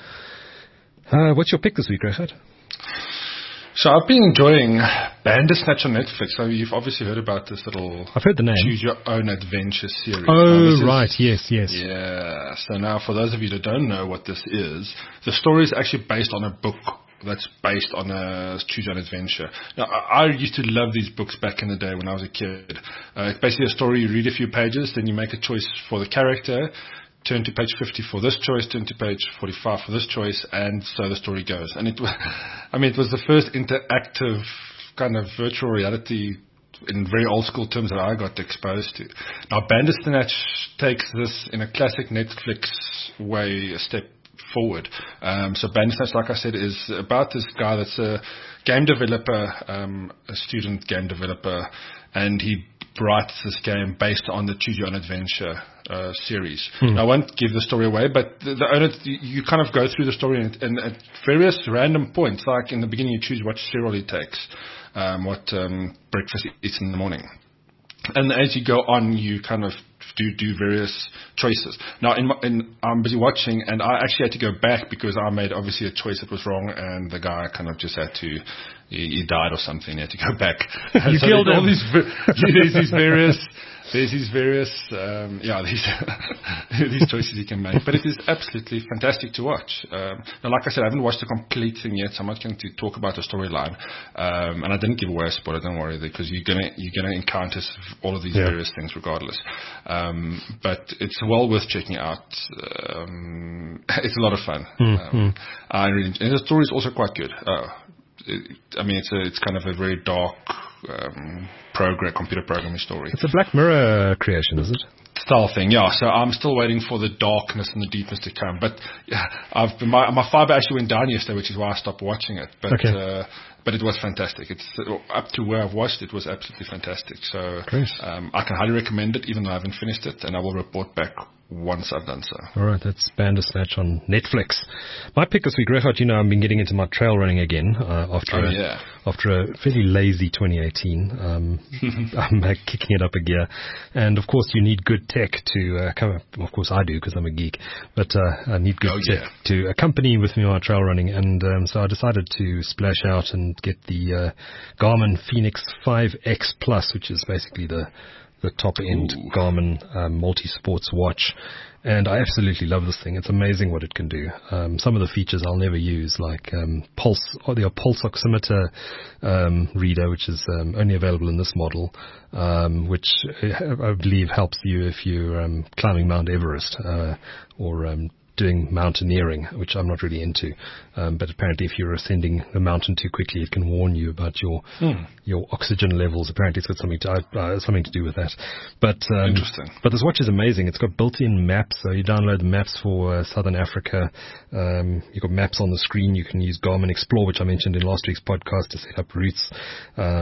Uh, what's your pick this week, Richard? So I've been enjoying Bandersnatch on Netflix. So you've obviously heard about this little I've heard the name. Choose Your Own Adventure series. Oh, Now, this is- right. Yes, yes. Yeah. So now for those of you that don't know what this is, the story is actually based on a book that's based on a Choose Your Own Adventure. Now, I, I used to love these books back in the day when I was a kid. Uh, it's basically a story. You read a few pages, then you make a choice for the character. Turn to page fifty for this choice, turn to page forty-five for this choice, and so the story goes. And it was, I mean, it was the first interactive kind of virtual reality in very old school terms that I got exposed to. Now, Bandersnatch takes this in a classic Netflix way a step forward. Um, so Bandersnatch, like I said, is about this guy that's a game developer, um, a student game developer, and he writes this game based on the Choose Your Own Adventure uh, series. Hmm. Now, I won't give the story away, but the, the owner, you you kind of go through the story and, and at various random points, like in the beginning, you choose what cereal he takes, um, what um, breakfast he eats in the morning. And as you go on, you kind of do do various choices. Now, in, my, in I'm busy watching, and I actually had to go back because I made obviously a choice that was wrong, and the guy kind of just had to, he, he died or something. He had to go back. You so killed there's all him. these, ve- there's these various, there's these various, um, yeah, these these choices you can make. But it is absolutely fantastic to watch. Um, now, like I said, I haven't watched the complete thing yet, so I'm not going to talk about the storyline. Um, and I didn't give away a spoiler, don't worry, because you're gonna you're gonna encounter all of these Yeah. various things regardless. Um, but it's well worth checking out. Um, it's a lot of fun. Um, I really, and the story is also quite good. Uh, it, I mean, it's a, it's kind of a very dark um, program, computer programming story. It's a Black Mirror creation, is it? Style thing, yeah. So I'm still waiting for the darkness and the deepness to come. But yeah, I've been, my my fiber actually went down yesterday, which is why I stopped watching it. But Okay. uh, but it was fantastic. It's uh, up to where I've watched it was absolutely fantastic. So Great. um, I can highly recommend it, even though I haven't finished it, and I will report back once I've done so. All right, that's Bandersnatch on Netflix. My pick this week, Rehard, you know, I've been getting into my trail running again uh, after Oh, a, yeah. after a fairly lazy twenty eighteen. Um, I'm uh, kicking it up a gear, and of course, you need good tech to uh, come up. Of course, I do because I'm a geek, but uh, I need good Oh, tech yeah. to accompany with me on my trail running, and um, so I decided to splash out and get the uh, Garmin Fenix five X Plus, which is basically the the top-end Ooh. Garmin um, multi-sports watch. And I absolutely love this thing. It's amazing what it can do. Um, some of the features I'll never use, like um, pulse, or the pulse oximeter um, reader, which is um, only available in this model, um, which uh, I believe helps you if you're um, climbing Mount Everest uh, or um, doing mountaineering, which I'm not really into. Um, but apparently if you're ascending the mountain too quickly, it can warn you about your Hmm. your oxygen levels. Apparently it's got something to, uh, something to do with that. But um, Interesting. But this watch is amazing. It's got built-in maps. So you download the maps for uh, Southern Africa. Um, you've got maps on the screen. You can use Garmin Explore, which I mentioned in last week's podcast, to set up routes. Um,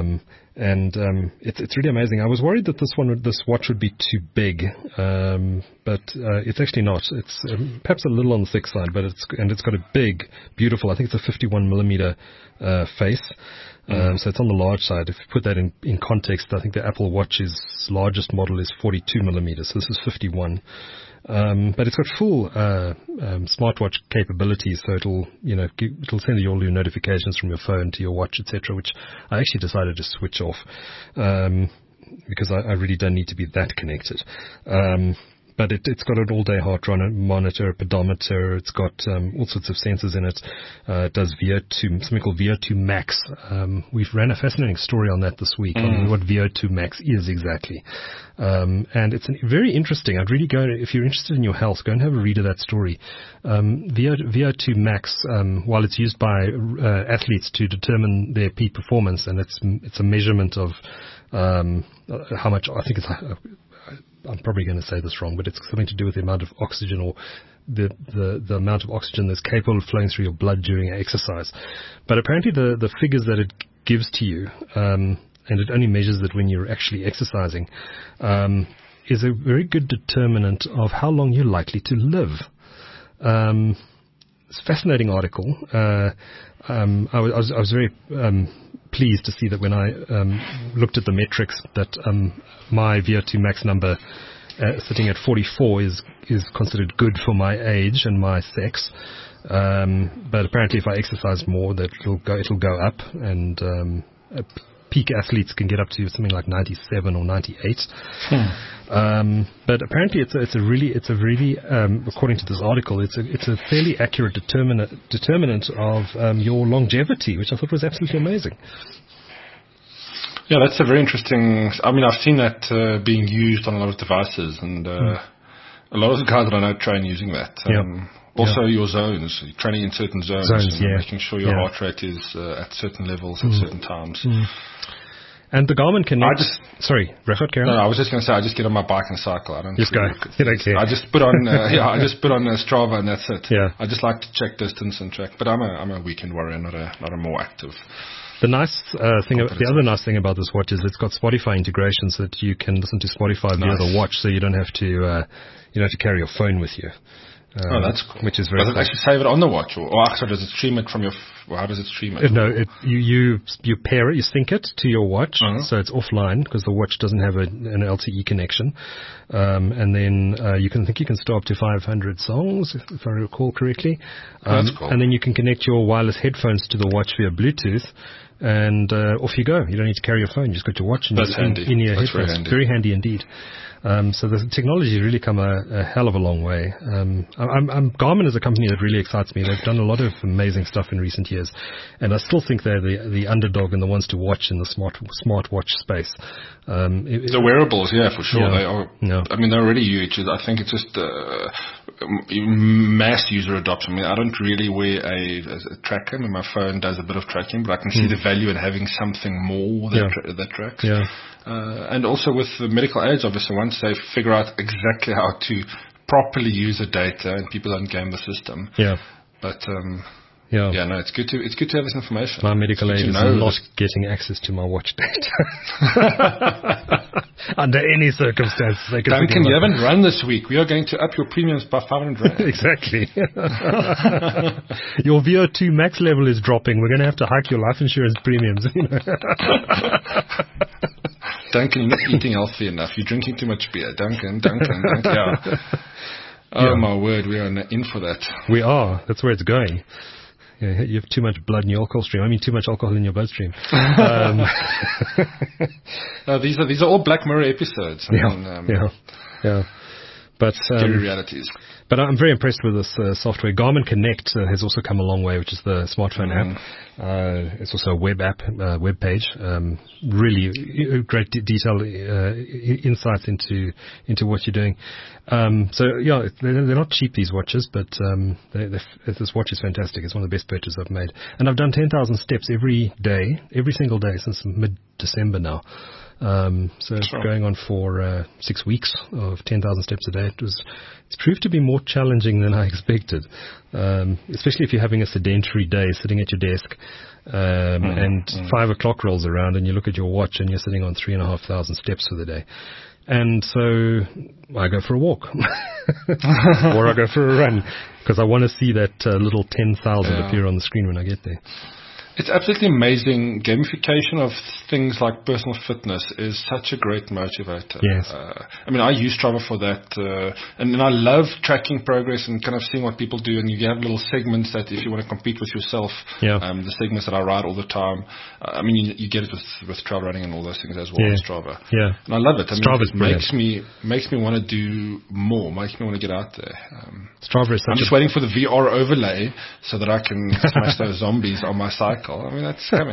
And um, it's it's really amazing. I was worried that this one, would, this watch would be too big, um, but uh, it's actually not. It's um, perhaps a little on the thick side, but it's and it's got a big, beautiful. I think it's a fifty-one millimeter uh, face, um, mm. so it's on the large side. If you put that in in context, I think the Apple Watch's largest model is forty-two millimeters. So this is fifty-one. Um, but it's got full uh, um, smartwatch capabilities, so it'll you know give, it'll send you all your notifications from your phone to your watch, et cetera. Which I actually decided to switch off um, because I, I really don't need to be that connected. Um, But it, it's got an all-day heart rate monitor, a pedometer. It's got um, all sorts of sensors in it. Uh, it does V O two, something called V O two Max. Um, we've ran a fascinating story on that this week, mm. on what V O two Max is exactly. Um, and it's an, very interesting. I'd really go, if you're interested in your health, go and have a read of that story. Um, V O two Max, um, while it's used by uh, athletes to determine their peak performance, and it's it's a measurement of um, how much, I think it's uh, I'm probably going to say this wrong, but it's something to do with the amount of oxygen or the, the, the amount of oxygen that's capable of flowing through your blood during exercise. But apparently the, the figures that it gives to you, um, and it only measures it when you're actually exercising, um, is a very good determinant of how long you're likely to live. Um, it's a fascinating article. Uh, um, I was, I was very um, pleased to see that when I um, looked at the metrics that um, my V O two Max number uh, sitting at forty-four is is considered good for my age and my sex. Um, but apparently, if I exercise more, that it'll go it'll go up, and um, uh, peak athletes can get up to something like ninety-seven or ninety-eight. Hmm. Um, but apparently, it's a, it's a really it's a really um, according to this article, it's a it's a fairly accurate determinant determinant of um, your longevity, which I thought was absolutely amazing. Yeah, that's a very interesting. I mean, I've seen that uh, being used on a lot of devices, and uh, mm. a lot of the guys that I know train using that. Um, yeah. Also, yeah. your zones, training in certain zones, zones and yeah. making sure your yeah. heart rate is uh, at certain levels at mm. certain times. Mm. And the Garmin Connect. I just, sorry, Rashad, Karen? No, no, I was just going to say I just get on my bike and cycle. I don't. Just go. You don't care. I just put on. Uh, yeah, I just put on uh, Strava and that's it. Yeah. I just like to check distance and track. But I'm a I'm a weekend warrior, not a not a more active. The nice uh, thing, the other nice thing about this watch is it's got Spotify integration, so that you can listen to Spotify nice. via the watch, so you don't have to uh, you don't have to carry your phone with you. Um, oh, that's cool. Which is very does it cool. actually save it on the watch, or, or actually does it stream it from your? F- well, how does it stream it? No, it, you you you pair it, you sync it to your watch, uh-huh. so it's offline because the watch doesn't have a, an L T E connection, um, and then uh, you can think you can store up to five hundred songs if, if I recall correctly, um, oh, that's cool. And then you can connect your wireless headphones to the watch via Bluetooth. And uh, off you go. You don't need to carry your phone. You just got your watch in, That's your, in, handy. in your That's headphones. Very handy. Very handy indeed. Um, so the technology has really come a, a hell of a long way. Um, I'm, I'm, Garmin is a company that really excites me. They've done a lot of amazing stuff in recent years, and I still think they're the, the underdog and the ones to watch in the smart smartwatch space. Um, it, the wearables, yeah, for sure. Yeah, they are. Yeah. I mean, they're already huge. I think it's just uh, mass user adoption. I mean, I don't really wear a, a tracker. I mean, my phone does a bit of tracking, but I can see mm. the value in having something more that, yeah. tra- that tracks. Yeah. Uh, and also with the medical aids, obviously, once they figure out exactly how to properly use the data and people don't game the system. Yeah. But, um, yeah. yeah, no, it's good to it's good to have this information. My medical aid is not this. getting access to my watch data. Under any circumstances. They can Duncan, you haven't run this week. We are going to up your premiums by five hundred rand. Exactly. Your V O two Max level is dropping. We're going to have to hike your life insurance premiums. You know? Duncan, you're not eating healthy enough. You're drinking too much beer. Duncan, Duncan, Duncan. Yeah. Oh, yeah. My word. We are in for that. We are. That's where it's going. Yeah, you have too much blood in your alcohol stream. I mean, too much alcohol in your bloodstream. Um, uh, these are these are all Black Mirror episodes. I yeah, mean, um, yeah, yeah. But scary um, realities. But I'm very impressed with this uh, software. Garmin Connect uh, has also come a long way, which is the smartphone mm. app. Uh, it's also a web app, uh, web page. Um, really great de- detailed uh, insights into into what you're doing. Um, so yeah, they're, they're not cheap, these watches, but um, they, this watch is fantastic. It's one of the best purchases I've made, and I've done ten thousand steps every day, every single day since mid-December now. Um, so it's sure. going on for uh, six weeks of ten thousand steps a day. It was, it's proved to be more more challenging than I expected, um, especially if you're having a sedentary day sitting at your desk um, mm, and mm. five o'clock rolls around and you look at your watch and you're sitting on three and a half thousand steps for the day. And so I go for a walk or I go for a run because I want to see that uh, little ten thousand yeah. appear on the screen when I get there. It's absolutely amazing. Gamification of things like personal fitness is such a great motivator. Yes. Uh, I mean, I use Strava for that. Uh, and, and I love tracking progress and kind of seeing what people do. And you have little segments that if you want to compete with yourself, yeah. um, the segments that I write all the time. Uh, I mean, you, you get it with, with trail running and all those things as well yeah. on Strava. Yeah. And I love it. I mean, Strava's it makes me, makes me want to do more, makes me want to get out there. Um, Strava is such I'm just a waiting for the V R overlay so that I can smash those zombies on my cycle. I mean, that's coming.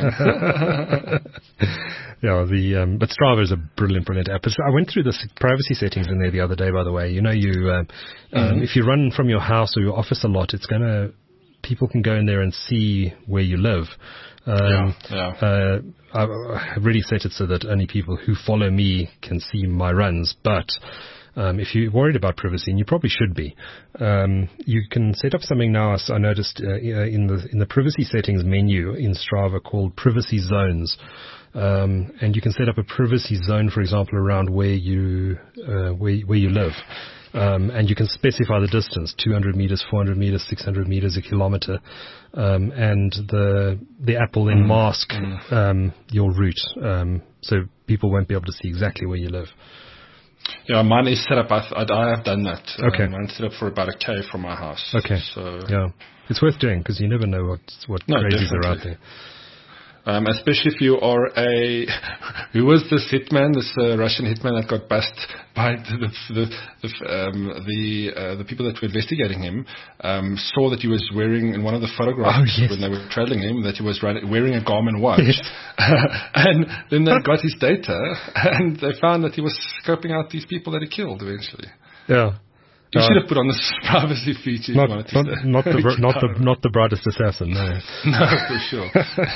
yeah, the um, but Strava is a brilliant, brilliant app. I went through the privacy settings in there the other day. By the way, you know, you uh, mm-hmm. um, if you run from your house or your office a lot, it's gonna people can go in there and see where you live. Um, yeah, yeah. Uh, I, I really set it so that only people who follow me can see my runs, but. Um, if you're worried about privacy, and you probably should be, um, you can set up something now. I noticed uh, in the in the privacy settings menu in Strava called privacy zones, um, and you can set up a privacy zone, for example, around where you uh, where where you live, um, and you can specify the distance: two hundred meters, four hundred meters, six hundred meters, a kilometer, um, and the the app will then mm. mask mm. Um, your route, um, so people won't be able to see exactly where you live. Yeah, mine is set up. I, I, I have done that. Okay. Um, mine's set up for about a K from my house. Okay. So yeah, it's worth doing because you never know what what no, crazies definitely. are out there. Um, especially if you are a, who was this hitman, this uh, Russian hitman that got busted by the the the, um, the, uh, the people that were investigating him, um, saw that he was wearing, in one of the photographs oh, yes. when they were trailing him, that he was running, wearing a Garmin watch. Yes. And then they got his data and they found that he was scoping out these people that he killed eventually. Yeah. You uh, should have put on this privacy feature. Not, not, not, the br- not the not the brightest assassin. No, no, for sure.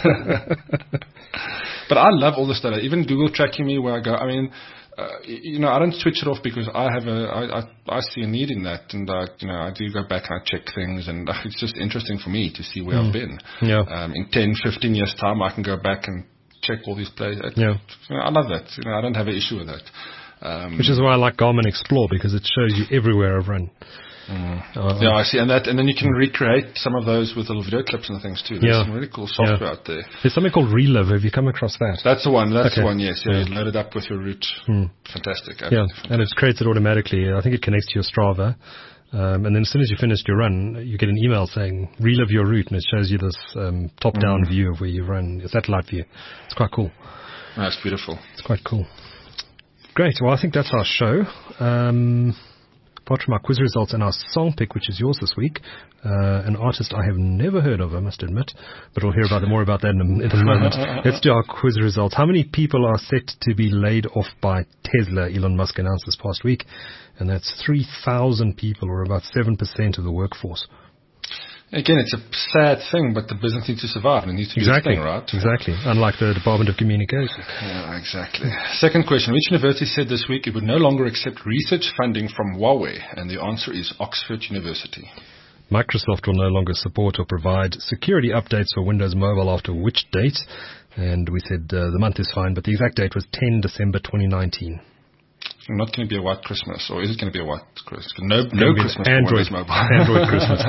But I love all this data. Even Google tracking me where I go. I mean, uh, you know, I don't switch it off because I have a I, I, I see a need in that, and uh, you know, I do go back and I check things, and uh, it's just interesting for me to see where mm. I've been. Yeah. Um, in ten, fifteen years time, I can go back and check all these places. Yeah. You know, I love that. You know, I don't have an issue with that. Um, Which is why I like Garmin Explore because it shows you everywhere I've run. Mm. Uh, yeah, I see, and that, and then you can recreate some of those with little video clips and things too. There's yeah. some really cool software yeah. out there. There's something called Relive. Have you come across that? That's the one. That's okay. the one. Yes, yeah, yeah. You load it up with your route. Mm. Fantastic. Yeah, fantastic. and it creates it automatically. I think it connects to your Strava. Um, and then as soon as you finished your run, you get an email saying, relive your route, and it shows you this um, top-down mm. view of where you run, a satellite view. It's quite cool. That's beautiful. It's quite cool. Great. Well, I think that's our show. Um, apart from our quiz results and our song pick, which is yours this week, uh, an artist I have never heard of, I must admit, but we'll hear about more about that in a, in a moment. Let's do our quiz results. How many people are set to be laid off by Tesla, Elon Musk announced this past week? And that's three thousand people, or about seven percent of the workforce. Again, it's a sad thing, but the business needs to survive and it needs to exactly. be a thing, right? Exactly. Unlike the Department of Communications. Yeah, exactly. Second question. Which university said this week it would no longer accept research funding from Huawei? And the answer is Oxford University. Microsoft will no longer support or provide security updates for Windows Mobile after which date? And we said uh, the month is fine, but the exact date was tenth December twenty nineteen. Not going to be a white Christmas, or is it going to be a white Christmas? No, no Christmas Android, for Windows Mobile. Android Christmas.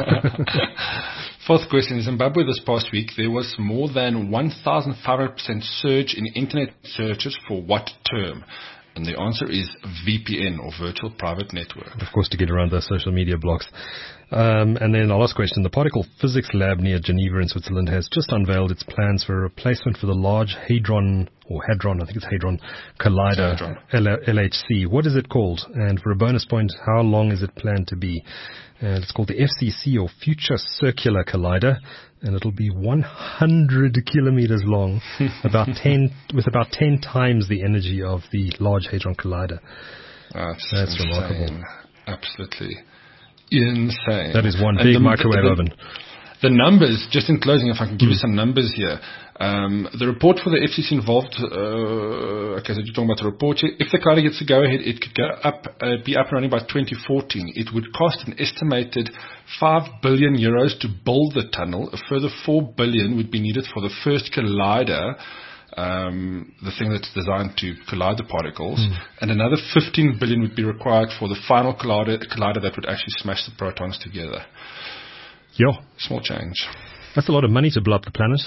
Fourth question. In Zimbabwe this past week, there was more than one thousand five hundred percent surge in internet searches for what term? And the answer is V P N, or Virtual Private Network. Of course, to get around those social media blocks. Um, and then our last question. The Particle Physics Lab near Geneva in Switzerland has just unveiled its plans for a replacement for the Large Hadron, or Hadron, I think it's Hadron, Collider, Hadron. L H C. What is it called? And for a bonus point, how long is it planned to be? And it's called the F C C, or Future Circular Collider, and it'll be one hundred kilometers long, about ten with about ten times the energy of the Large Hadron Collider. That's, That's insane. remarkable. Absolutely insane. That is one and big the, microwave the, the, oven. the numbers, just in closing, if I can give mm. you some numbers here. Um, the report for the F C C involved, uh, okay, so you're talking about the report here. If the Collider gets to go ahead, it could go up, uh, be up and running by twenty fourteen. It would cost an estimated five billion euros to build the tunnel. A further four billion would be needed for the first Collider, um, the thing that's designed to collide the particles, mm. and another fifteen billion would be required for the final collider, collider that would actually smash the protons together. Yeah. Small change. That's a lot of money to blow up the planet.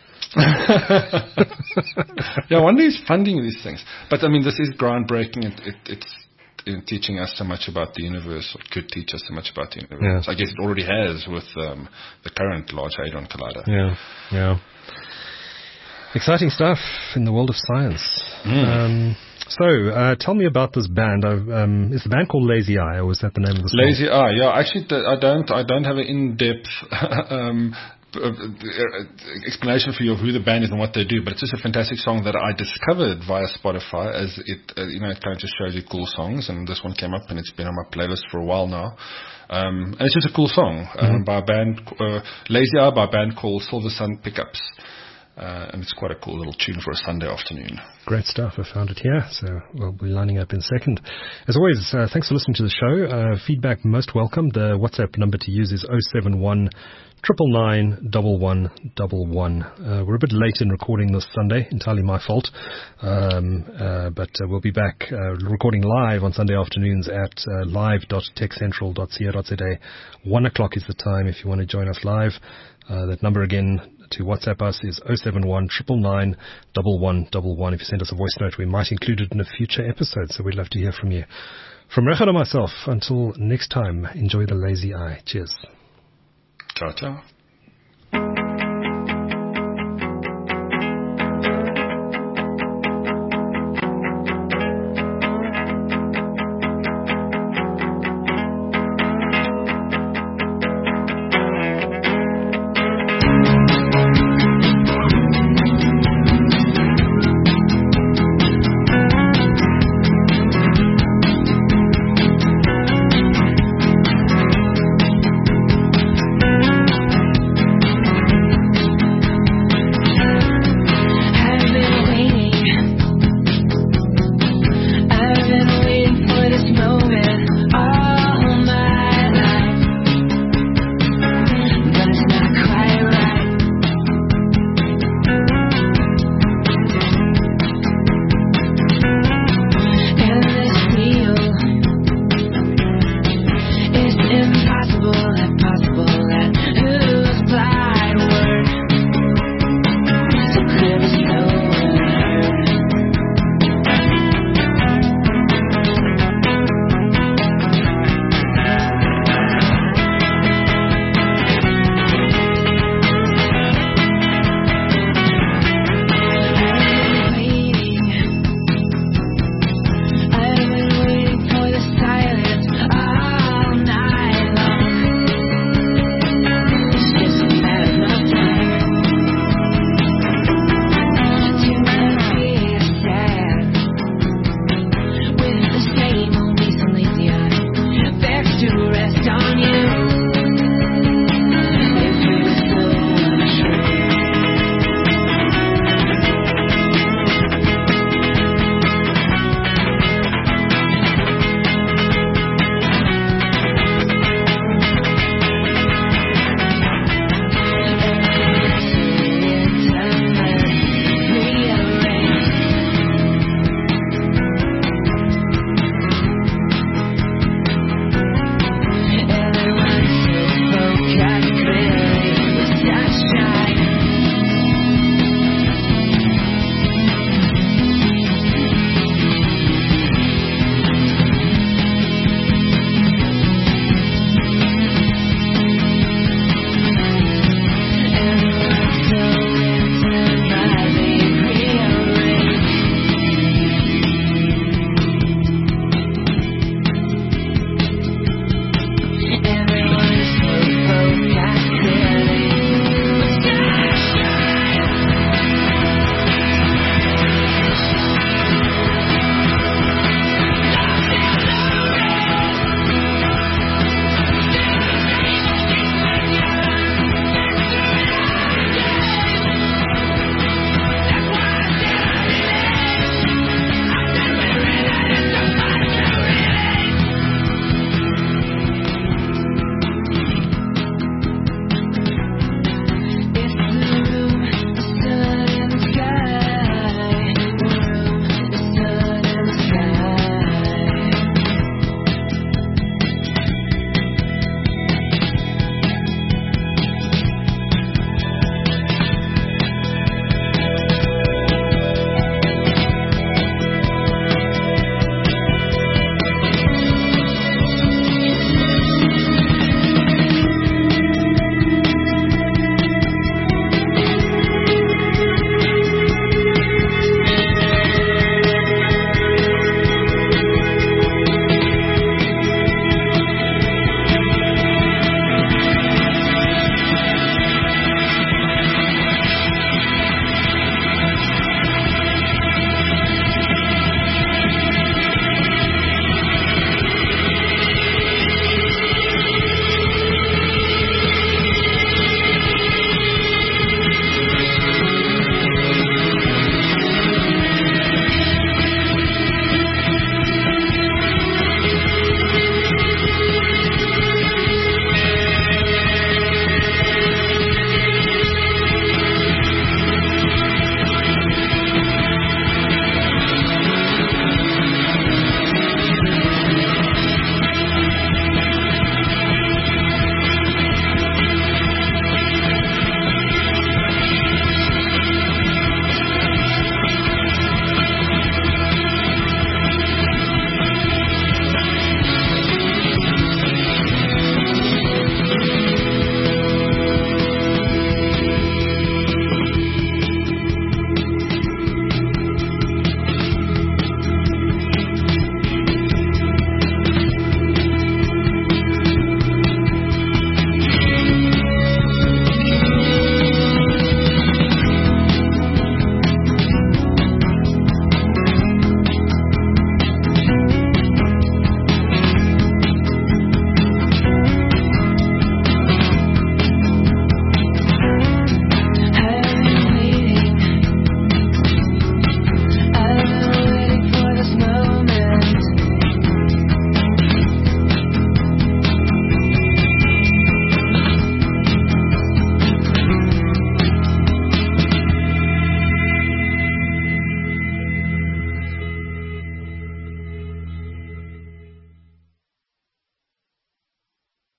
Yeah, I wonder who's funding these things. But I mean, this is groundbreaking. It, it, it's in teaching us so much about the universe, or could teach us so much about the universe. Yeah. I guess it already has with um, the current Large Hadron Collider. Yeah, yeah. Exciting stuff in the world of science. Mm. Um, so, uh, tell me about this band. Um, is the band called Lazy Eye, or is that the name of the song? Lazy Eye, yeah. Actually, I don't, I don't have an in-depth um, explanation for you of who the band is and what they do, but it's just a fantastic song that I discovered via Spotify, as it, uh, you know, it kind of just shows you cool songs, and this one came up, and it's been on my playlist for a while now. Um, and it's just a cool song um, mm-hmm. by a band, uh, Lazy Eye, by a band called Silver Sun Pickups. Uh, and it's quite a cool little tune for a Sunday afternoon. Great stuff. I found it here, so we'll be lining up in a second. As always, uh, thanks for listening to the show. Uh, feedback most welcome. The WhatsApp number to use is oh seven one, nine nine nine, one one one one. Uh, we're a bit late in recording this Sunday, entirely my fault. Um, uh, but uh, we'll be back uh, recording live on Sunday afternoons at uh, live dot tech central dot co dot za. One o'clock is the time if you want to join us live. Uh, that number again to WhatsApp us is oh seven one, nine nine nine, one one one one. If you send us a voice note, we might include it in a future episode, so we'd love to hear from you. From Regardt and myself, until next time, enjoy the Lazy Eye. Cheers. Ciao, ciao.